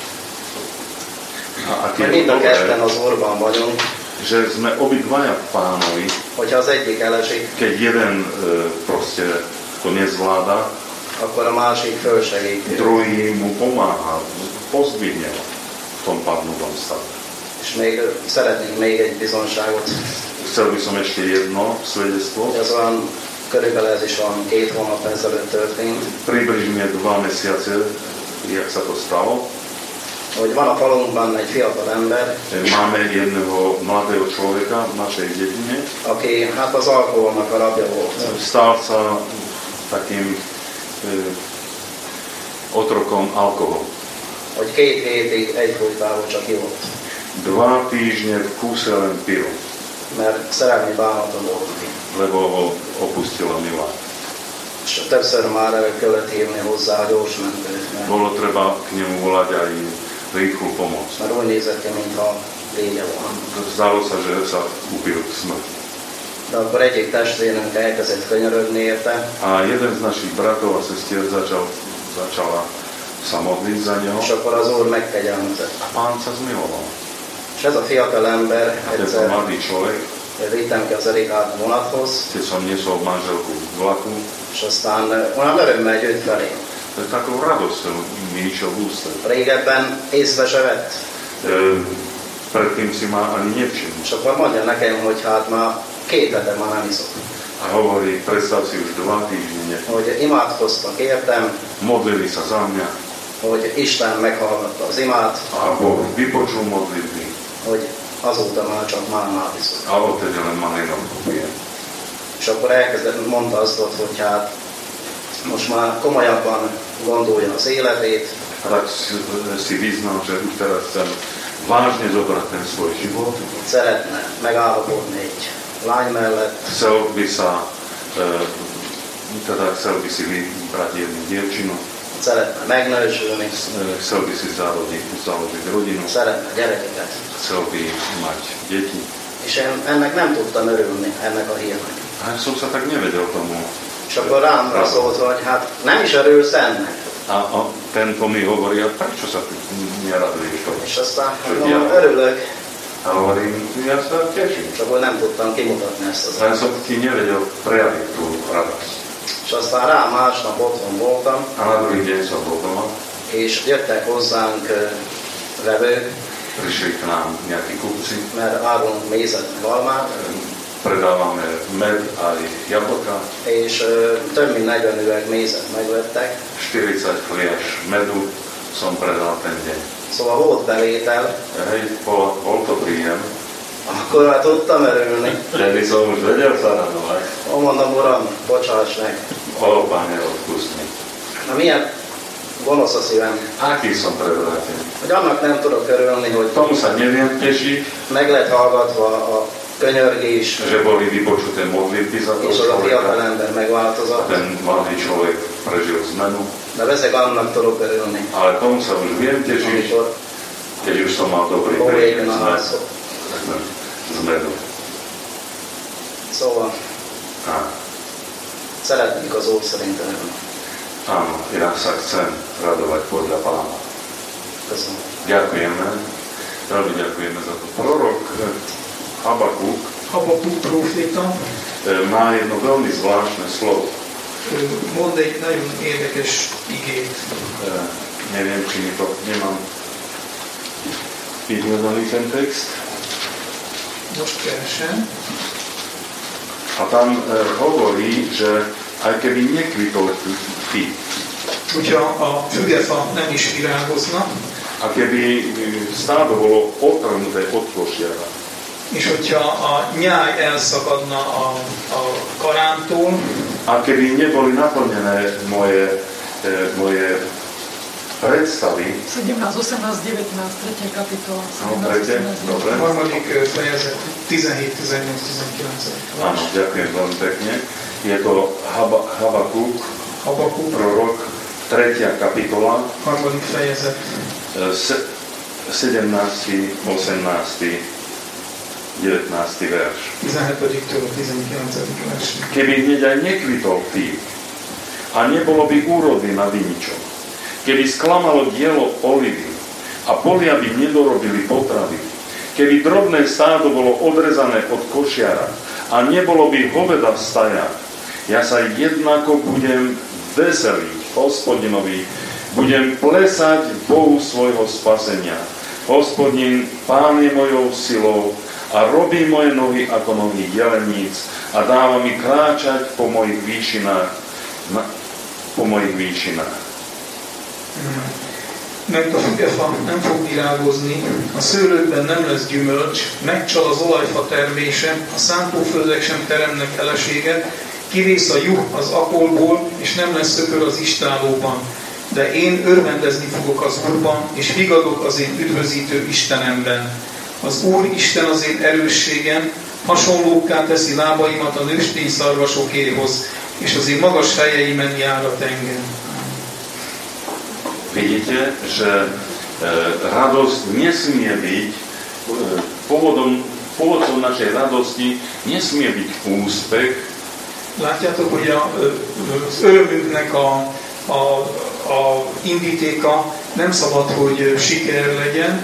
A mind a dobré, ketten az Úrban vagyunk, že sme obidvaja v Pánovi, hogyha az egyik elesik, keď jeden proste to nezvláda, akkor a másik fölsegíti. druhý mu pomáha, pozdvihne ho v tom padnutom stave. És még szeretnék még egy bizonságot. Chcel by som ešte jedno svedectvo. Ez olyan, körülbelül ez is van 2 hónap ezelőtt történt, Približne 2 mesiace, jak sa to stalo. hogy van a falunkban egy fiatal ember, Máme jedného mladého človeka v našej dedine. aki hát az alkoholnak a rabja volt. Stal sa takým otrokom alkoholu. Hogy 2 hétig egyfolytában csak ivott. 2 týždne v kúse len pil, Mert szerelmi bánaton volt neki. lebo ho opustila milá. És többször már el kellett hívni hozzá a gyors mentőt, Bolo treba k nemu volať aj rýchlu pomoc. mert úgy nézett ki, mintha vége volna. Zdalo sa, že sa upil k smrti. De De akkor egyik testvérünk elkezdett könyörögni érte, A jeden z našich bratov a sestier začala sa modliť za neho és akkor az Úr megkegyelmezett. a Pán sa zmiloval. És ez a fiatal ember A tento egyszer mladý človek, vittem kezelik át vonathoz, keď som niesol manželku v vlaku, és aztán olyan örömmel jött felé. takou radosťou mi išiel v ústred. Régebben észre se vett. Predtým si ma ani nevšimol. És akkor mondja nekem, hogy hát már 2 hete már nem iszok. A hovorí, predstav si už 2 týždne, Hogy imádkoztak értem, modlili sa za mňa hogy Isten meghallgatta az imát, a Boh vypočul modlitby hogy azóta már csak málmát iszok. a odtedy len malinovku pijem. És akkor mondta azt ott, hogy hát most már komolyabban gondolja az életét, A tak si vyznal, že už teraz chcem vážne zobrať ten svoj život. szeretne megállapodni egy lány mellett, Chcel by si vybrať jednu dievčinu, szeretne megnősülni, chcel by si založiť rodinu, szeretne gyerekeket. chcel by mať deti. És én ennek nem tudtam örülni, ennek a hírnek. A ja som sa tak nevedel tomu. És akkor rám szólt, hogy hát nem is örülsz ennek. A tento mi hovorí, a prečo sa ty neraduješ tomu? És aztán Hogy mondom, ja. örülök, A hovorím, ja sa teším. és akkor nem tudtam kimutatni ezt az A ja som ti nevedel prejaviť tú radosť. És aztán rá másnap otthon voltam, A na druhý deň som bol doma, és jöttek hozzánk vevők, prišli k nám nejakí kupci, mert árulunk mézet, meg almát, predávame med aj jablka, és több mint 40 üveg mézet megvettek, 40 fliaš medu som predal ten deň. szóval volt bevétel, Hej, bol to príjem, akkor már tudtam örülni. vtedy som už vedel sa radovať. Mondom, Uram, bocsáss meg. O, Pane, odpust mi. Na milyen gonosz a szívem, Aký som prevrátený. hogy annak nem tudok örülni, hogy Tomu sa neviem tešiť, meg lett hallgatva a könyörgés, že boli vypočuté modlitby za toho és az a fiatal človeka. ember A megváltozott, ten mladý človek prežil zmenu. de bezeg annak tudok örülni, Ale tomu sa už viem tešiť, amikor keď už som mal dobrý óvégen príjem a házok. z medu. Szóval Á, szeretnék az Úr szerint örülni. áno, ja sa chcem radovať podľa Pána. Köszönöm. Ďakujeme, veľmi ďakujeme za to. Prorok Habakúk Habakuk próféta má jedno veľmi zvláštne slovo. mond egy nagyon érdekes igét. Neviem, či mi to nemám vyhľadaný ten text. Most keresem. A tam hovorí, že aj keby nekvitol ty, Hogyha a fügefa nem is virágozna, a keby stádo bolo otrhnuté od košiara, és hogyha a nyáj elszakadna a karántól, a keby neboli naplnené moje predstavy, 17, 18, 19, 3. kapitola. no, tretie, dobre, a harmadik fejezet 17, 18, 19. áno, ďakujem veľmi pekne, je to Habakúk, Habakuk, prorok, 3. kapitola, harmadik fejezet, 17, 18, 19. verš. 17-től 19. vers. Keby hneď aj nekvitol tým a nebolo by úrody na viničom, keby sklamalo dielo olivy a polia by nedorobili potravy, keby drobné stádo bolo odrezané od košiara a nebolo by hoveda v stajách, ja sa jednako budem veseliť Hospodinovi, budem plesať Bohu svojho spasenia. Hospodin, Pán je mojou silou a robí moje nohy ako nohy jeleníc a dáva mi kráčať po mojich výšinách. Mert a fügefa nem fog virágozni, a szőlőkben nem lesz gyümölcs, megcsal az olajfa termése, a szántóföldek sem teremnek eleséget, kivész a juh az akolból, és nem lesz szökör az istálóban. De én örvendezni fogok az Úrban, és vigadok az én üdvözítő Istenemben. Az Úr Isten az én erősségem, hasonlókká teszi lábaimat a nőstény szarvasokéhoz, és az én magas fejeimen járat engem. Vidíte, že radosť nesmie byť pôvodom pôvodcom našej radosti nesmie byť úspech. Látjátok, hogy az örömünknek a indítéka nem szabad, hogy siker legyen.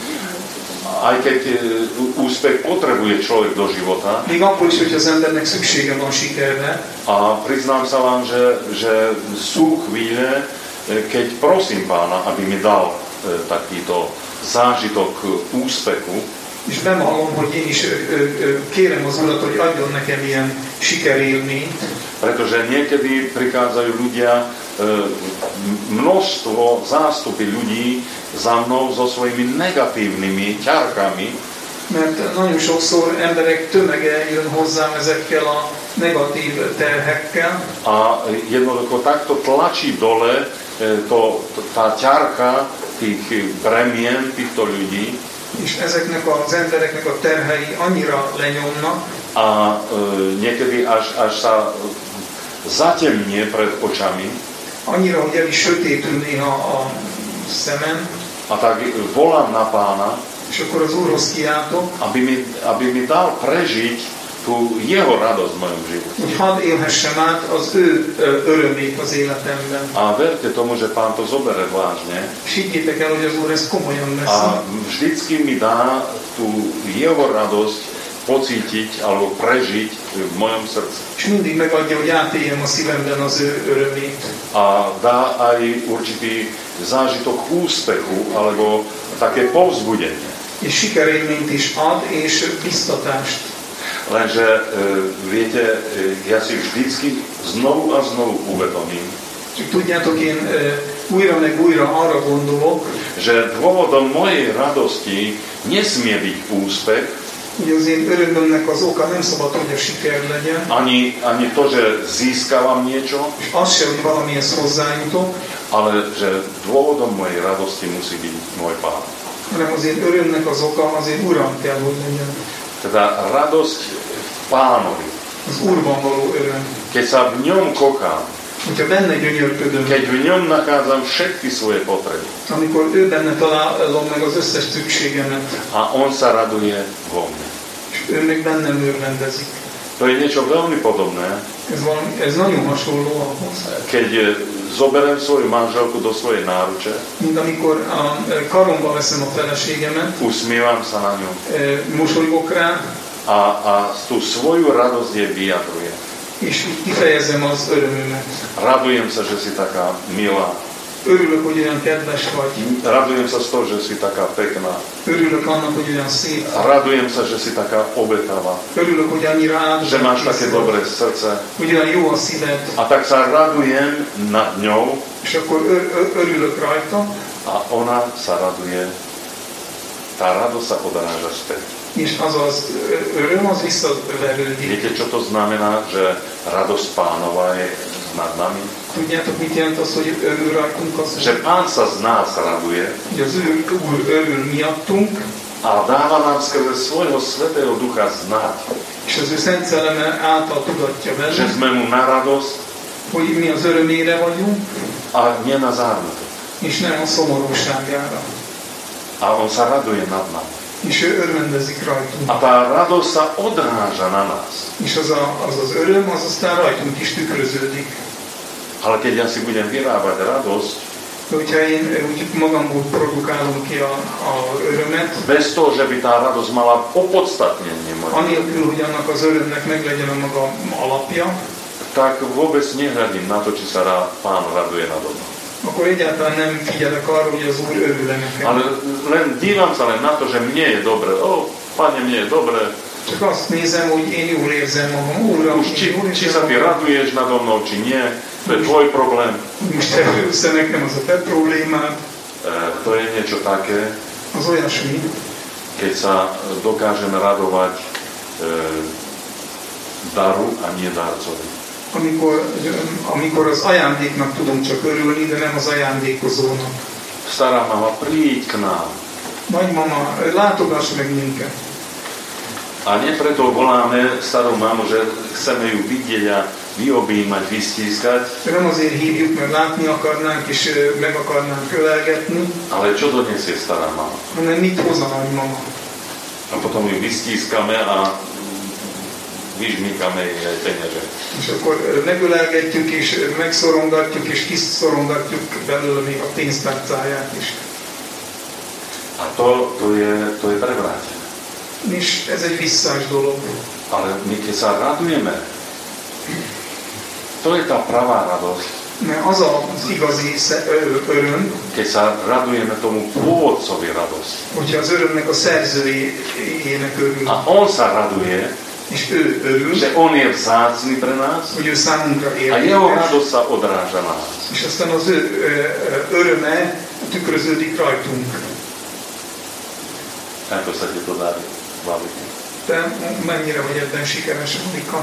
Aj keď úspech potrebuje človek do života. Még akkor is, hogy az embernek szüksége van sikerre. A priznám sa vám, že sú chvíle, keď prosím Pána, aby mi dal takýto zážitok úspechu. És bevallom, hogy én is kérem az Urat, hogy adjon nekem ilyen sikerélményt. Pretože niekedy prichádzajú ľudia, množstvo, zástupy ľudí za mnou so svojimi negatívnymi ťarkami. Mert nagyon sokszor emberek tömege jön hozzám ezekkel a negatív terhekkel. A jednoducho takto tlačí dole tá ťarka tých bremien týchto ľudí. És ezeknek az embereknek a terhei annyira lenyomnak. A niekedy až sa zatemnie pred očami. Annyira, hogy el is sötétül néha a szemem. A tak volám na Pána, és akkor az Úrhoz kiáltok, aby mi dal prežiť tú jeho radosť v mojom živote. hogy hadd élhessem át az ő örömét az életemben. A verte tomu, že Pán to zobere vážne. És higgyétek el, hogy az Úr ezt komolyan veszi. A vždycky mi dá tú jeho radosť pocítiť alebo prežiť v mojom srdci. És mindig megadja, hogy átéljem a szívemben az ő örömét. A dá aj určitý zážitok úspechu alebo také povzbudenie. És sikerélményt is ad, és biztatást. Lenže, viete, ja si vždycky znovu a znovu uvedomím, Csak tudjátok, én újra meg újra arra gondolok, že dôvodom mojej radosti nesmie byť úspech, hogy az én örömömnek az oka nem szabad, hogy a siker legyen, ani to, že získavam niečo, és az se, hogy valamihez hozzájutok, ale že dôvodom mojej radosti musí byť môj Pán. hanem az én örömnek az oka az én Uram kell, hogy legyen. Teda radosť v Pánovi. Az Úrban való öröm. Keď sa v ňom kokám, Hogyha benne gyönyörködöm, keď v ňom nachádzam všetky svoje potreby amikor ő benne találom meg az összes szükségemet, a on sa raduje vo mne. és ő meg bennem örvendezik. To je niečo veľmi podobné, Ez nagyon hasonló ahhoz, keď zoberiem svoju manželku do svojej náruče, mint amikor a karomba veszem a feleségemet, usmievam sa na ňu mosolygok rá, a tú svoju radosť jej vyjadrujem. és így kifejezem az örömömet. Radujem sa, že si taká milá. Örülök, hogy olyan kedves vagy. Radujem sa z toho, že si taká pekná. Örülök annak, hogy olyan szép. Radujem sa, že si taká obetavá. Örülök, hogy annyira Že máš také áldozat. dobré srdce. Hogy olyan jó a szíved. A tak sa radujem nad ňou És akkor örülök rajta, a ona sa raduje. Tá radosť sa odráža späť. és az az öröm az visszaverődik. Viete, čo to znamená, že radosť Pánova je nad nami? Tudjátok, mit jelent az, hogy örül rajtunk az, Že Pán sa z nás raduje hogy az Úr örül miattunk, a dáva nám skrze svojho Svätého Ducha znať, és az ő Szent Szelleme által tudatja že velünk, sme mu na radosť hogy mi az örömére vagyunk, a nie na zármutok. és nem a szomorúságára. A on sa raduje nad nami. És ő örvendezik rajtunk. A tá radosť sa odráža na nás. És az öröm, az aztán rajtunk is tükröződik. Ale keď ja si budem vyrábať radosť, De hogyha én úgy magamból produkálom ki a örömet, bez toho, že by tá radosť mala opodstatnenie moje, anélkül, hogy annak az örömnek meglegyen a maga alapja, tak vôbec nehľadím na to, či sa Pán raduje nado mnou. akkor egyáltalán nem figyelek arra, hogy az Úr örül-e nekem. Ale len dívam sa len na to, že mne je dobre. Pane, mne je dobre. Csak azt nézem, hogy én jól érzem magam. Úr, Už či sa ty raduješ nado mnou, či nie, to je tvoj problém. most te örülsz nekem, az a te problémád. To je niečo také, Az olyasmi, keď sa dokážeme radovať daru a nie darcovi. amikor az ajándéknak tudunk csak örülni, de nem az ajándékozónak. Stará mama, príď k nám. Nagymama, látogass meg minket. A nie preto voláme starú mamu, že chceme ju vidieť a vyobímať, vystískať. Nem azért hívjuk, mert látni akarnánk és meg akarnánk ölelgetni, Ale čo donesie stará mama? hanem mit hoz a nagymama. A potom ju vystískame a vyžmýkame jej aj peňaže. És akkor megölelgetjük, és megszorongatjuk, és kiszorongatjuk belőle még a pénztárcáját is. A to je prevrátené. És ez egy visszás dolog. Ale my keď sa radujeme, to je tá pravá radosť. Mert az az igazi öröm, Keď sa radujeme tomu pôvodcovi radosť. hogyha az örömnek a szerzőjének örül, A on sa raduje, és ő örül, že on je vzácny pre nás hogy ő számunkra a jeho értékes, radosť sa odráža na nás. és aztán az ő öröme tükröződik rajtunk. Ako sa ti to darí, Valika? Te mennyire vagy ebben sikeres, Monika?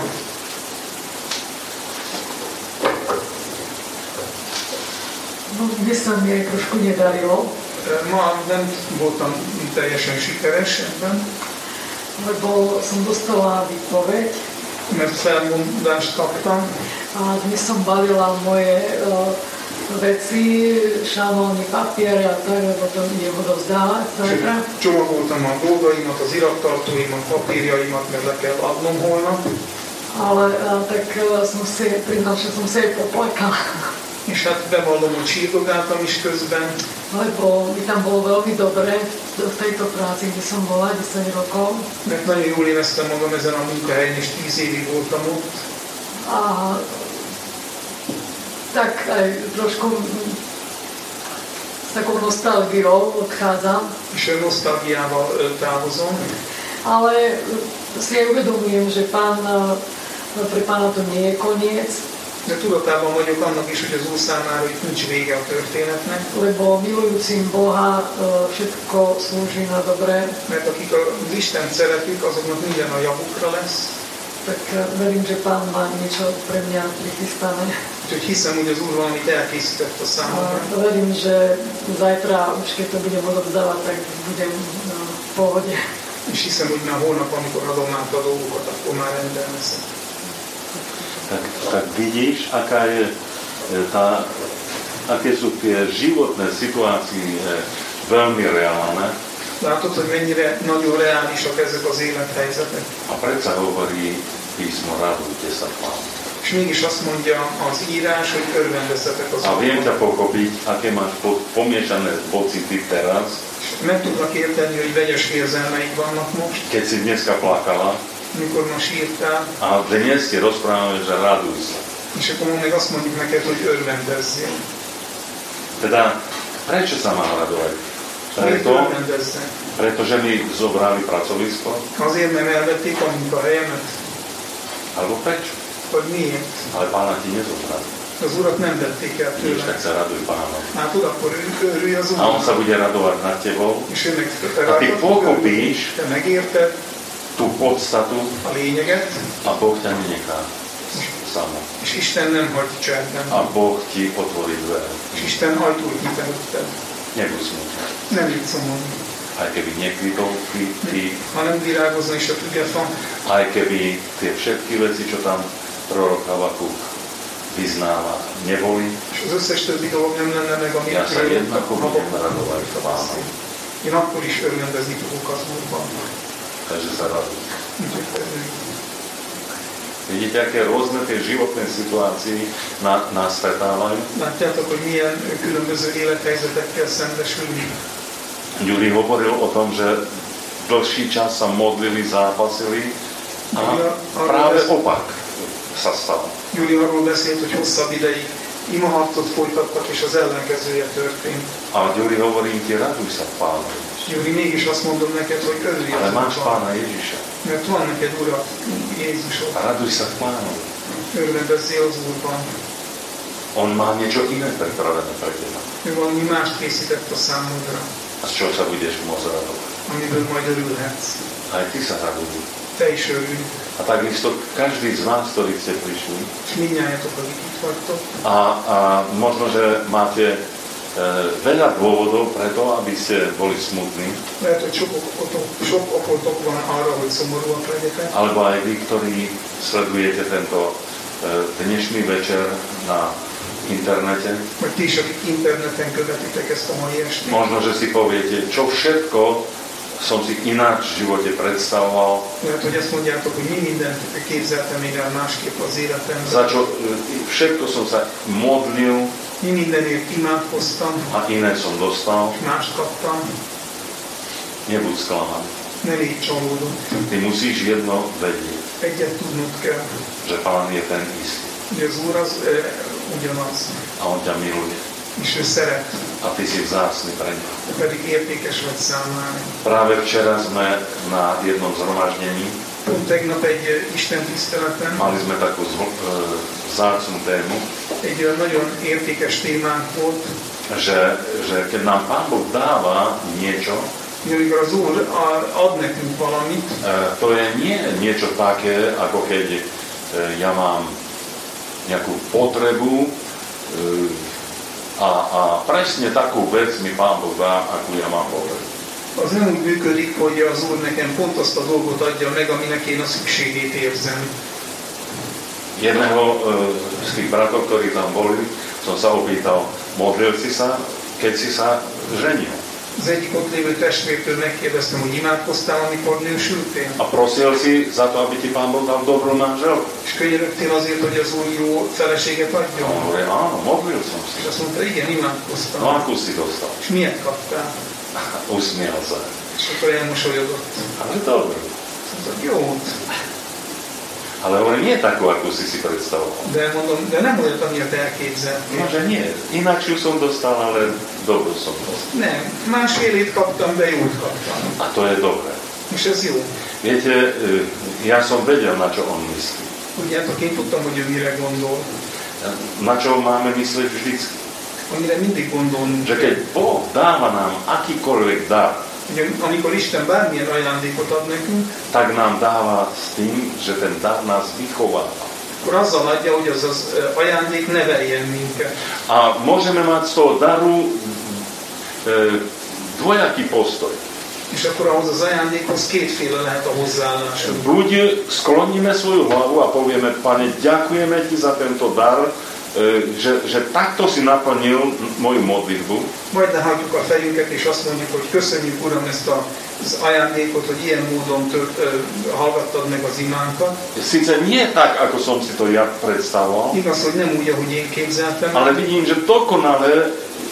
No, dnes sa mi aj trošku nedarilo, Ma nem voltam teljesen sikeres ebben, lebo som dostala výpoveď mert felmondást kaptam, a dnes som balila moje veci, šálmolný papier a tak, lebo to idem odovzdávať zajtra. Csomagoltam a dolgaimat, az irattartóimat, papírjaimat, mert le kell adnom holnap, Ale tak som si, priznám, že som si aj poplakala, és hát bevallom, hogy sírdogáltam is közben, lebo mi tam bolo veľmi dobre v tejto práci, kde som bola 10 rokov. mert nagyon jól éreztem magam ezen a munkahelyen, és 10 évig voltam ott. A tak aj trošku s takou nostalgiou odchádzam, És a nosztalgiával távozom, ale si aj uvedomujem, že pre Pána to nie je koniec, de tudatában vagyok annak is, hogy az Úr számára itt nincs vége a történetnek, lebo milujúcim Boha všetko slúži na dobré, mert akik az Isten szeretik, azoknak minden a javukra lesz. tak verím, že Pán má niečo pre mňa prichystané. Úgyhogy hiszem, hogy az Úr valamit elkészített a számomra. A verím, že zajtra, už keď to budem odovzdávať, tak budem v pohode. És hiszem, hogy már holnap, amikor adom át a dolgokat, akkor már rendben leszek. Tak vidíš, aké sú tie životné situácie veľmi reálne. Látod, hogy mennyire nagyon reálisak ezek az élethelyzetek. A predsa hovorí písmo, radujte sa k vám. És mégis azt mondja az írás, hogy örvendezzetek az A viem ťa Úrban. pochopiť, aké máš pomiešané pocity teraz, És meg tudnak érteni, hogy vegyes érzelmeik vannak most, keď si dneska plakala mikor ma sírtál, a dnes ti rozprávame, že raduj sa. és akkor meg azt mondjuk neked, hogy örvendezzél. Teda, prečo sa mám radovať? Miért örvendezzek? Pretože mi zobrali pracovisko? Azért, mert elvették a munkahelyemet? Alebo prečo? Vagy miért? Ale Pána ti nezobrali. Az Urat nem vették el Vidíš, tak tőle. sa raduj Pánom. Látod, akkor örülj az A on sa Úrnak. bude radovať nad tebou. És ő meg A ty pochopíš te megérted tú podstatu a lényeget, a Boh ťa nenechá samo. és Isten nem hagy cserben. A Boh ti otvorí dvere. És Isten ajtót nyit előtted. Nebuď smutný. Nem így szomorú. Aj keby nekvitol ty, Ha nem virágozna is a fügefa, aj keby tie všetky veci, čo tam prorok Habakuk vyznáva, neboli, és az összes többi dolog nem lenne meg, amit ja sa jednako budem Habakuk radovať Pánom. Én akkor is örvendezni fogok az Úrban. Takže sa raduj. Úgyhogy örülj. Vidíte, aké rôzne tie životné situácie nás stretávajú? Látjátok, hogy milyen különböző élethelyzetekkel szembesülünk. Ďuri hovoril o tom, že dlhší čas sa modlili, zápasili a práve opak sa stal. Gyuri arról beszélt, hogy hosszabb ideig imaharcot folytattak, és az ellenkezője történt. A Ďuri hovorím ti, raduj sa Pánovi. Gyuri, mégis azt mondom neked, hogy örülj Ale az máš Úrban. Pána Ježiša. Mert van neked Urat, Jézusod. A raduj sa Pánovi. Örvendezzél az Úrban. On má niečo iné pripravené pre teba. Ő valami mást készített a számodra, A z čoho sa budeš môcť radovať. amiből majd örülhetsz. Aj ty sa raduj. Te is örülj. A takisto každý z vás, ktorí ste prišli. És mindnyájatok, akik itt vagytok. A možno, že máte veľa dôvodov preto, aby ste boli smutní. Lehet, hogy sok okotok van arra, hogy szomorúak legyetek. Alebo aj vy, ktorí sledujete tento dnešný večer na internete. Vagy ti is, akik interneten követitek ezt a mai estét. Možno, že si poviete, čo všetko som si ináč v živote predstavoval. Mert hogy azt mondjátok, hogy mi mindent képzeltem még el másképp az életemben. Za čo všetko som sa modlil Mi mindenért imádkoztam, a iné som dostal. mást kaptam. Nebuď sklamaný. Ne légy csalódott. Ty musíš jedno vedieť, Egyet tudnod kell, že Pán je ten istý hogy az Úr az ugyanaz, a On ťa miluje. és ő szeret, A ty si vzácny pre ňa. pedig értékes vagy számára. Práve včera sme na jednom zhromaždení Pont tegnap egy Isten tiszteleten mali sme takú vzácnu tému, egy olyan nagyon értékes témánk volt, že keď nám Pán Boh dáva niečo, amikor az Úr ad nekünk valamit, to je nie niečo také, ako keď ja mám nejakú potrebu a presne takú vec mi Pán Boh dá, akú ja mám potrebu. az nem úgy működik, hogy az Úr nekem pont azt a dolgot adja meg, aminek én a szükségét érzem. Jedného z tých bratov, ktorí tam boli, som sa opýtal, modlil si sa, keď si sa ženil? Az egyik ott lévő testvértől megkérdeztem, hogy imádkoztál, amikor nősültél? A prosil si za to, aby ti Pán Boh dal dobrú manželku? És könyörögtél azért, hogy az Úr jó feleséget A on adjon? hovorí, áno, modlil som És si. azt mondta, igen, No imádkoztam. akú si dostal? És miért kaptál? Usmiel sa. És akkor elmosolyodott. Ale dobrý. Azt mondta, jót. Ale hovorí, nie takú, akú si predstavoval. De mondom, de nem olyat, amilyet elképzeltél. No, že nie. Inakšiu som dostal, ale dobrú som dostal. Nem, másfélét kaptam, de jót kaptam. A to je dobré. És ez jó. Viete, ja som vedel, na čo on myslí. Tudjátok, én tudtam, hogy ő mire gondol. Na čo máme myslieť vždycky. Amire mindig gondolnunk Že kell. keď Boh dáva nám akýkoľvek dar, Ugye, amikor Isten bármilyen ajándékot ad nekünk, tak nám dáva s tým, že ten dar nás vychováva. akkor azzal adja, hogy az ajándék neveljen minket. A môžeme mať z toho daru dvojaký postoj. És akkor ahhoz az ajándékhoz kétféle lehet a hozzáállásunk. Buď skloníme svoju hlavu a povieme, Pane, ďakujeme Ti za tento dar, že takto si naplnil moju modlitbu. Majd lehagyjuk a fejünket, és azt mondjuk, hogy köszönjük, Uram, ezt az ajándékot, hogy ilyen módon hallgattad meg az imánkat. Sice nie tak, ako som si to ja predstavoval, Igaz, hogy nem úgy, ahogy én képzeltem, ale vidím, že dokonale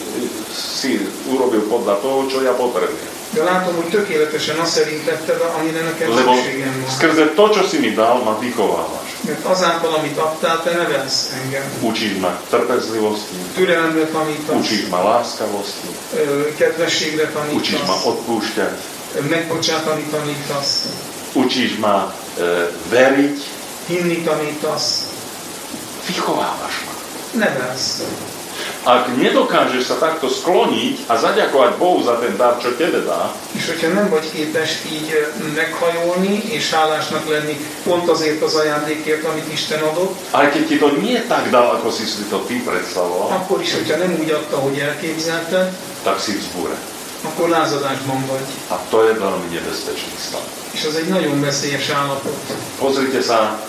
si urobil podľa toho, čo ja potrebujem. de látom, hogy tökéletesen azt szerint tetted, amire nekem Lebo szükségem van. skrze to, čo si mi dal, ma vychovávaš. Mert azáltal, amit adtál, te nevelsz engem. Učíš ma trpezlivosti, Türelemre tanítasz, učíš ma láskavosti, kedvességre učíš ma tanítasz, odpúšťať, megbocsátani tanítasz, učíš ma veriť, hinni tanítasz, vychovávaš ma. nevelsz. Ak nedokážeš sa takto skloniť a zaďakovať Bohu za ten dar, čo tebe dá, És hogyha nem vagy képes így meghajolni és hálásnak lenni pont azért az ajándékért, amit Isten adott, aj keď ti to nie tak dal, ako si to ty predstavoval, akkor is, hogyha nem úgy adta, hogy elképzelted, tak si v zbúre. akkor lázadásban vagy. A to je veľmi nebezpečný stav. És az egy nagyon veszélyes állapot. Pozrite sa,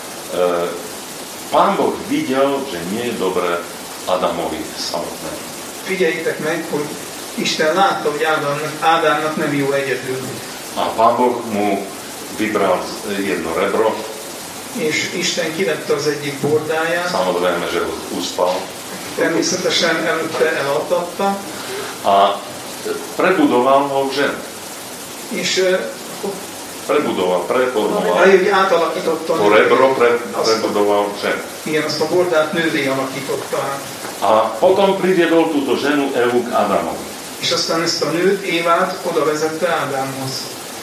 Pán Boh videl, že nie je dobré Adamovi samotnému. Figyeljétek meg, hogy Isten látta, hogy Ádámnak nem jó egyedül. A Pán Boh mu vybral jedno rebro, És Isten kivette az egyik bordáját, samozrejme, že ho uspal, természetesen előtte eladtatta, a prebudoval ho v ženu. és Prebudoval, preformoval. hogy átalakította. To rebro prebudoval v ženu. Igen, azt a bordát nővé alakította át. A potom priviedol túto ženu Evu k Adamovi. És aztán ezt a nőt, Évát oda vezette Ádámhoz.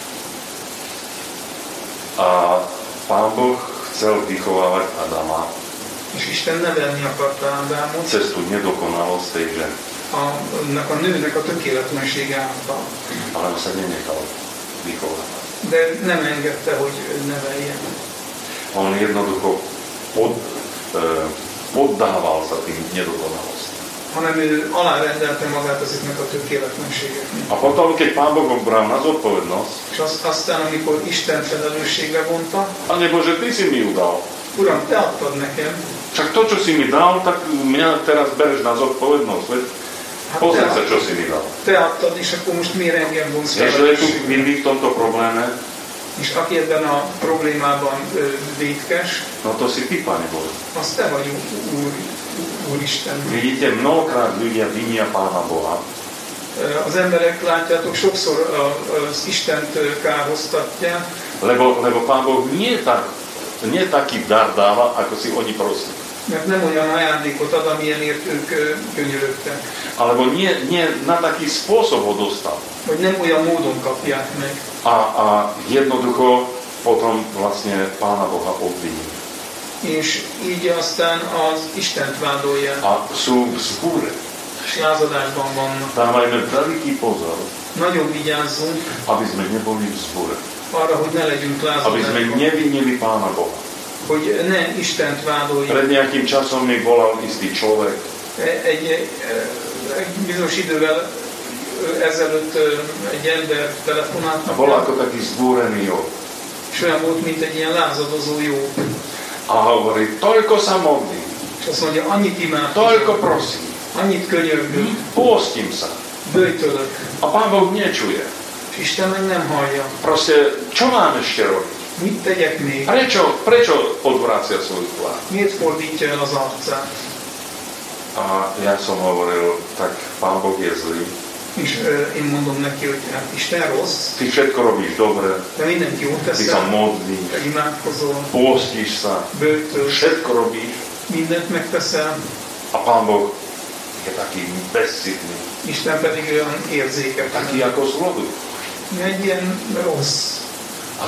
A Pán Boh chcel vychovávať Adama És Isten nevelni akarta Ádámot cez tú nedokonalosť tej ženy. annak a nőnek a tökéletlensége által. Ale on sa nenechal vychovávať. De nem engedte, hogy neveljen. On jednoducho poddával sa tým nedokonalosti. Hanem ő alárendelte magát ezeknek a tökéletlenségeknek. A potom, keď Pán Boh bral na zodpovednosť, És aztán, amikor Isten felelősségre vonta, Pane Bože, Ty si mi ju dal. Uram, Te adtad nekem, Však to, čo si mi dal, tak mňa teraz bereš na zodpovednosť. Veď Pozri sa, čo si mi dal. Te adtad, és akkor most miért engem vonsz Vieš, že je tu vinný v tomto probléme? És aki ebben a problémában vétkes, No to si ty, Pane Bože. az te vagy, Úristen. Vidíte, mnohokrát ľudia vinia Pána Boha, Az emberek, látjátok, sokszor az Istent kárhoztatják, lebo Pán Boh nie taký dar dáva, ako si oni prosili. mert nem olyan ajándékot ad, amilyenért ők könyörögtek. Alebo nie na taký spôsob ho dostal. Vagy nem olyan módon kapják meg. A jednoducho potom vlastne Pána Boha obviní. És így aztán az Istent vádolják. A sú v zbúre. És lázadásban vannak. Dávajme veľký pozor, Nagyon vigyázzunk aby sme neboli v zbúre. arra, hogy ne legyünk Aby sme lázadásban. nevinili Pána Boha. Hogy ne Istent vádoljuk. Pred nejakým časom mi volal istý človek, Egy bizonyos idővel ezelőtt egy ember telefonált a bol nekem, ako taký zbúrený Job. és olyan volt, mint egy ilyen lázadozó jó. A hovorí, toľko sa modlím, És azt mondja, annyit imádkozom, toľko prosím, annyit könyörgök, pôstim sa. böjtölök, A Pán Boh nečuje. és Isten meg nem hallja. Proste, čo mám ešte robiť? Mit tegyek még? Prečo odvracia svoju tvár? Miért fordítja el az arcát? A ja som hovoril, tak Pán Boh je zlý. És én mondom neki, hogy hát Isten rossz, Ty všetko robíš dobre, de mindent jót ty sa teszel, modlíš, te imádkozol, pôstíš sa, böjtölsz, všetko robíš. mindent megteszel, A Pán Boh je taký bezcitný, Isten pedig olyan érzéketlen. taký ako zloduch. Egy ilyen rossz. A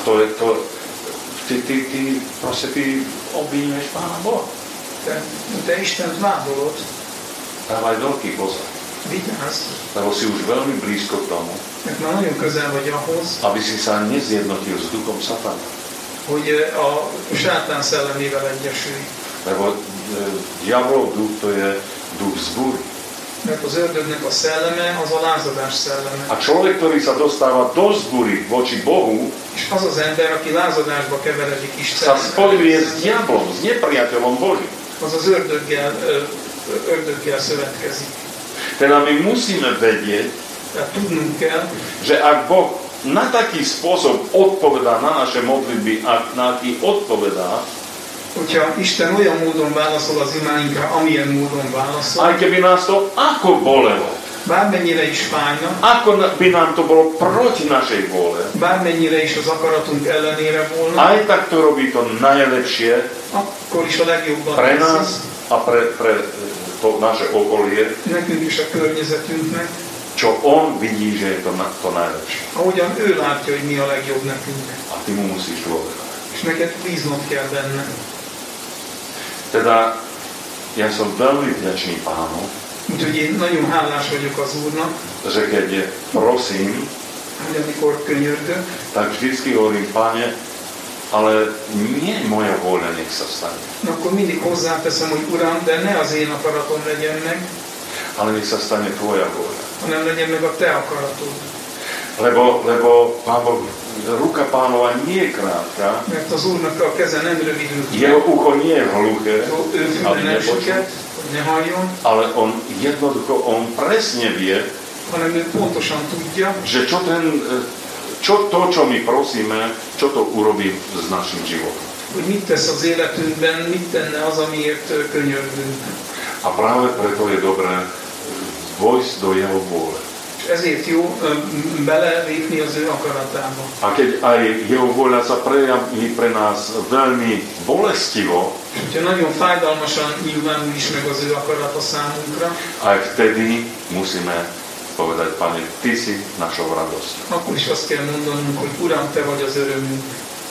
ty obvinuješ Pána Boha. Te Istent vádolod, Dávaj veľký pozor, vigyázz, lebo si už veľmi blízko k tomu, mert már nagyon közel vagy ahhoz, aby si sa nezjednotil s duchom satana. hogy a sátán szellemével egyesülj. Lebo diabolov duch to je duch zbúry. Mert az ördögnek a szelleme az a lázadás szelleme. A človek, ktorý sa dostáva do zbúry voči Bohu, És az az ember, aki lázadásba keveredik sa Isten, spojuje s diablom, s nepriateľom Božím. az az ördöggel szövetkezik. Teda my musíme vedieť, Tehát tudnunk kell, že ak Boh na taký spôsob odpovedá na naše modlitby, ak na aký odpovedá, hogyha Isten olyan módon válaszol az imáinkra, amilyen módon válaszol, aj keby nás to ako bolelo, bármennyire is fájna, ako by nám to bolo proti našej vôle, bármennyire is az akaratunk ellenére volna, aj tak to robí to najlepšie akkor is a legjobban pre teszi, nás a pre to naše okolie, nekünk is a környezetünknek, čo on vidí, že je to najlepšie. ahogyan ő látja, hogy mi a legjobb nekünk. A ty mu musíš dôverovať. És neked bíznod kell benne. Teda ja som veľmi vďačný Pánu, Úgyhogy én nagyon hálás vagyok az Úrnak, že keď prosím, hogy amikor könyörgök, tak vždycky hovorím, Pane, ale nie moja vôľa nech sa stane, akkor mindig hozzáteszem, hogy Uram, de ne az én akaratom legyen meg, ale nech sa stane Tvoja vôľa. hanem legyen meg a Te akaratod. Lebo Pán Boh, ruka Pánova nie je krátka, Mert az Úrnak a keze nem rövidül ki, jeho ucho nie je hluché, ő aby füle nem nepočul, süket, hogy ne halljon, ale on jednoducho, on presne vie, hanem ő pontosan tudja, že čo my prosíme, čo to urobí s našim životom. hogy mit tesz az életünkben, mit tenne az, amiért könyörgünk. A práve preto je dobré vojsť do jeho vôle. És ezért jó belelépni az ő akaratába. A keď aj jeho vôľa sa prejaví pre nás veľmi bolestivo, Hogyha nagyon fájdalmasan nyilvánul is meg az ő akarata számunkra, aj vtedy musíme povedať, Pane, Ty si našou radosťou. akkor is azt kell mondanunk, hogy Uram, Te vagy az örömünk.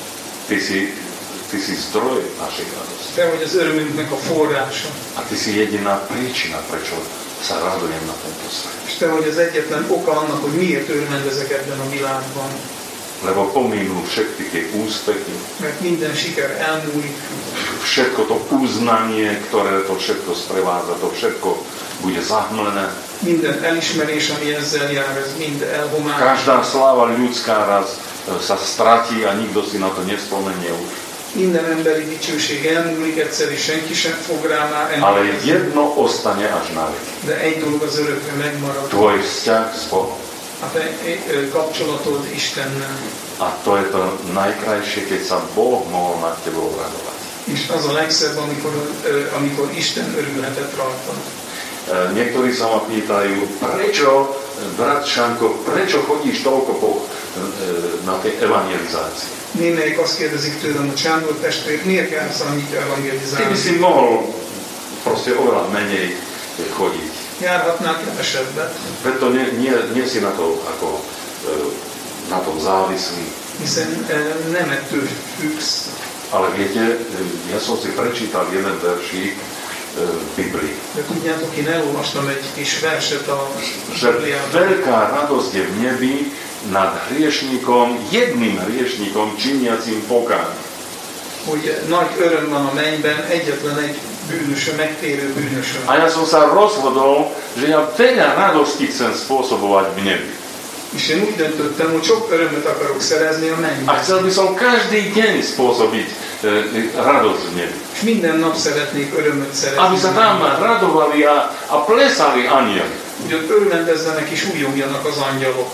Ty si zdroj našej radosti. Te vagy az örömünknek a forrása. A Ty si jediná príčina, prečo sa radujem na tomto svete. És Te vagy az egyetlen oka annak, hogy miért örvendezek ebben a világban. Lebo pomínú všetky tie úspechy, Mert minden siker elmúlik, všetko to uznanie, ktoré to všetko sprevádza, to všetko bude zahmlené. minden elismerés, ami ezzel jár, ez mind elhomályos. Každá sláva ľudská raz sa stratí a nikto si na to nespomenie už. Minden emberi dicsőség elmúlik, egyszer is senki sem fog rá már Ale emlékezni. jedno ostane až na veky. De egy dolog az örökre megmarad. Tvoj vzťah s Bohom. A te kapcsolatod Istennel. A to je to najkrajšie, keď sa Boh mohol nad tebou radovať. És az a legszebb, amikor Isten örülhetett rajta. Niektorí sa ma pýtajú, prečo, brat Šanko, prečo chodíš toľko na tej evangelizácii? Némelyik azt kérdezik tőlem, hogy Sándor testvér, miért jársz annyit Ty by evangelizálni? si mohol proste oveľa menej chodiť. Járhatnál kevesebbet, Preto nie si na to ako na tom závislý. hiszen nem ettől függsz. Ale viete, ja som si prečítal jeden veršík v Biblii. De tudjátok, én elolvastam egy kis verset a Že Bibliában, veľká radosť je v nebi nad hriešníkom, jedným hriešníkom činiacím pokánie. hogy nagy öröm van a mennyben egyetlen egy bűnösön, megtérő bűnösön. A ja som sa rozhodol, že ja veľa radosti chcem spôsobovať v nebi. És én úgy döntöttem, hogy sok örömöt akarok szerezni a A mennyben. chcel by som každý deň spôsobiť radosť v nebi. És minden nap szeretnék örömöt Aby szerezni. sa tam radovali a plesali anieli. Hogy ott örvendezzenek és újjongjanak az angyalok.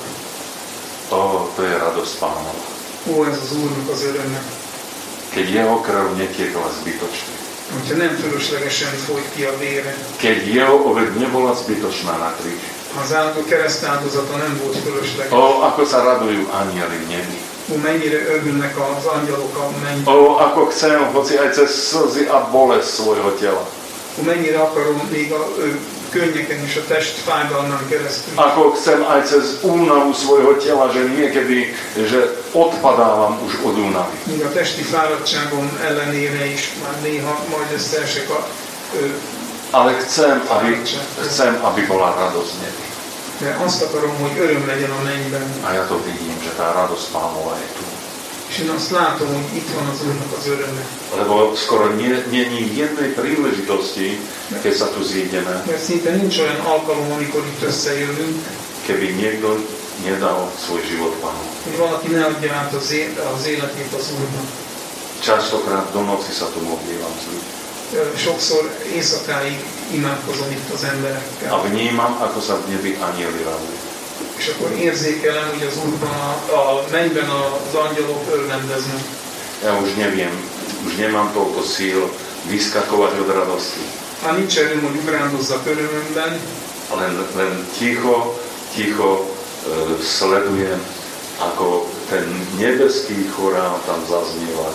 To je radosť Pánova. Ó, ez az Úrnak az öröme. Keď jeho krv netiekla zbytočne. Hogyha nem fölöslegesen folyt ki a vére. Keď jeho obeť nebola zbytočná na kríži. Ha az áldott keresztáldozata nem volt fölösleges. Ako sa radujú anieli v nebi. Ó, mennyire örülnek az angyalok a mennyben. Ako chcem, hoci aj cez slzy a bolesť svojho tela. Ó, mennyire akarom még a könnyeken és a test fájdalmán keresztül. Ako chcem aj cez únavu svojho tela, že niekedy, že odpadávam už od únavy. Míg a testi fáradtságom ellenére is már néha majd összeesek a Ale chcem, aby bola radosť v nebi. de azt akarom, hogy öröm legyen a mennyben. A ja to vidím, že tá radosť Pánova je tu. És én azt látom, hogy itt van az Úrnak az öröme. Lebo skoro není jednej príležitosti, keď sa tu zídeme, Mert szinte nincs olyan alkalom, amikor itt összejövünk, keby niekto nedal svoj život Pánu. hogy valaki ne adja át az életét az Úrnak. Častokrát do noci sa tu modlívam s ľuďmi. Sokszor éjszakáig imádkozom itt az emberekkel. A vnímam, ako sa v nebi anieli radujú. És akkor érzékelem, hogy az Úrban, a mennyben az angyalok örvendeznek. Ja už neviem, už nemám toľko síl vyskakovať od radosti. Már nincs erőm, hogy ugrándozzak örömömben, Len ticho sledujem, ako ten nebeský chorál tam zaznieva.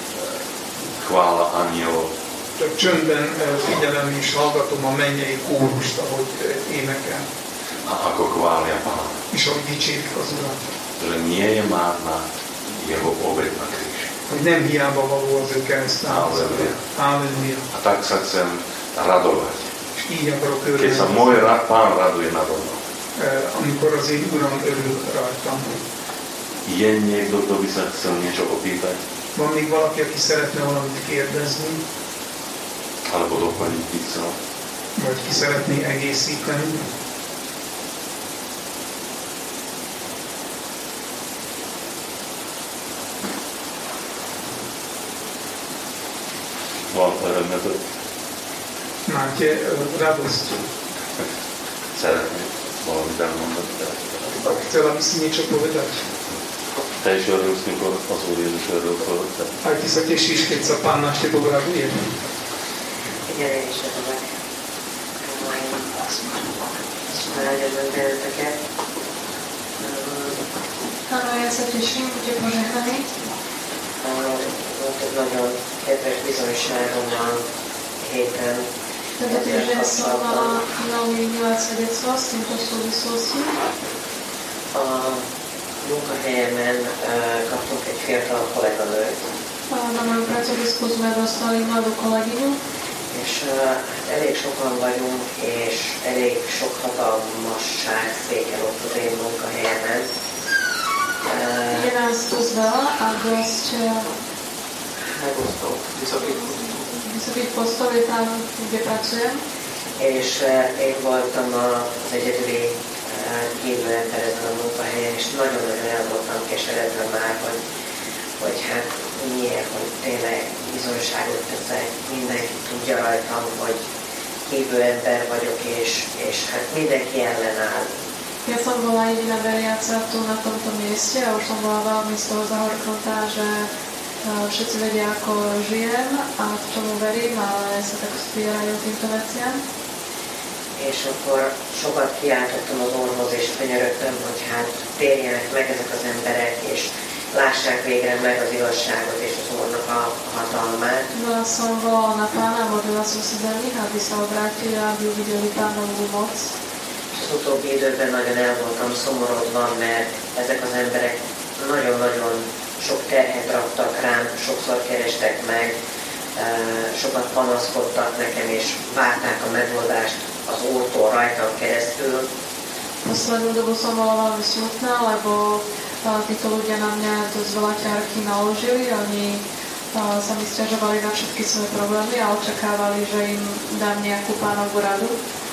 Chvála anielov. csak csöndben figyelem és hallgatom a mennyei kórust, ahogy énekel, A ako chvália Pána. és ahogy dicsérik az Urat. Že nie je márna jeho obeť na kríži. Hogy nem hiába való az ő keresztáldozata. Halleluja. A tak sa chcem radovať. És így akarok Keď sa örülni, môj Pán raduje nado mnou. amikor az én Uram örül rajtam. Je niekto, kto by sa chcel niečo opýtať? Van még valaki, aki szeretne valamit kérdezni, Alebo doplniť by chcel? vagy ki szeretné egészíteni? Van örömötök? Máte radosť. Szeretnék valamit elmondani. Chcela by si niečo povedať? Te is örülsz, mikor az Úr Jézus örül fölötted. Aj ty sa tešíš, keď sa Pán náš tebou raduje? Igen, én is örülök. Rágyazom benneteket. Áno, ja sa teším, bude požehnaný. Volt egy nagyon kedves bizonyságom a héten. Tento týždeň som mala veľmi milé svedectvo s týmto súvislosti. A munkahelyemen kaptunk egy fiatal kolléganőt, Na mojom pracovisku sme dostali mladú kolegyňu, és elég sokan vagyunk, és elég sok hatalmasság székel ott az én munkahelyemen. je nás dosť veľa a dosť vysokých postov je tam, kde pracujem. És én voltam az egyedüli hívő ember ezen a munkahelyen, és nagyon-nagyon el voltam keseredve már, hogy hát miért, hogy tényleg bizonyságot teszek, mindenki tudja rajtam, hogy hívő ember vagyok, és hát mindenki ellenáll. Ja som bola jediná veriaca tu na tomto mieste a už som bola veľmi z toho zahorknutá, že všetci vedia, ako žijem a v čomu verím, ale sa tak spierajú týmto veciam. És akkor sokat kiáltottam az Úrhoz, és könyörögtem, hogy hát térjenek meg ezek az emberek, és lássák végre meg az igazságot és az Úrnak a hatalmát. Veľa som volala na Pána, modlila som sa za nich, aby sa obrátili a aby uvideli Pánovú moc. És az utóbbi időben nagyon el voltam szomorodva, mert ezek az emberek nagyon-nagyon sok terhet raktak rám, sokszor kerestek meg, sokat panaszkodtak nekem, és várták a megoldást az Úrtól rajtam keresztül. Poslednú dobu som bola veľmi smutná, lebo títo ľudia na mňa dosť veľa ťarky naložili. Oni sa mi sťažovali na všetky svoje problémy a očakávali, že im dám nejakú Pánovu radu.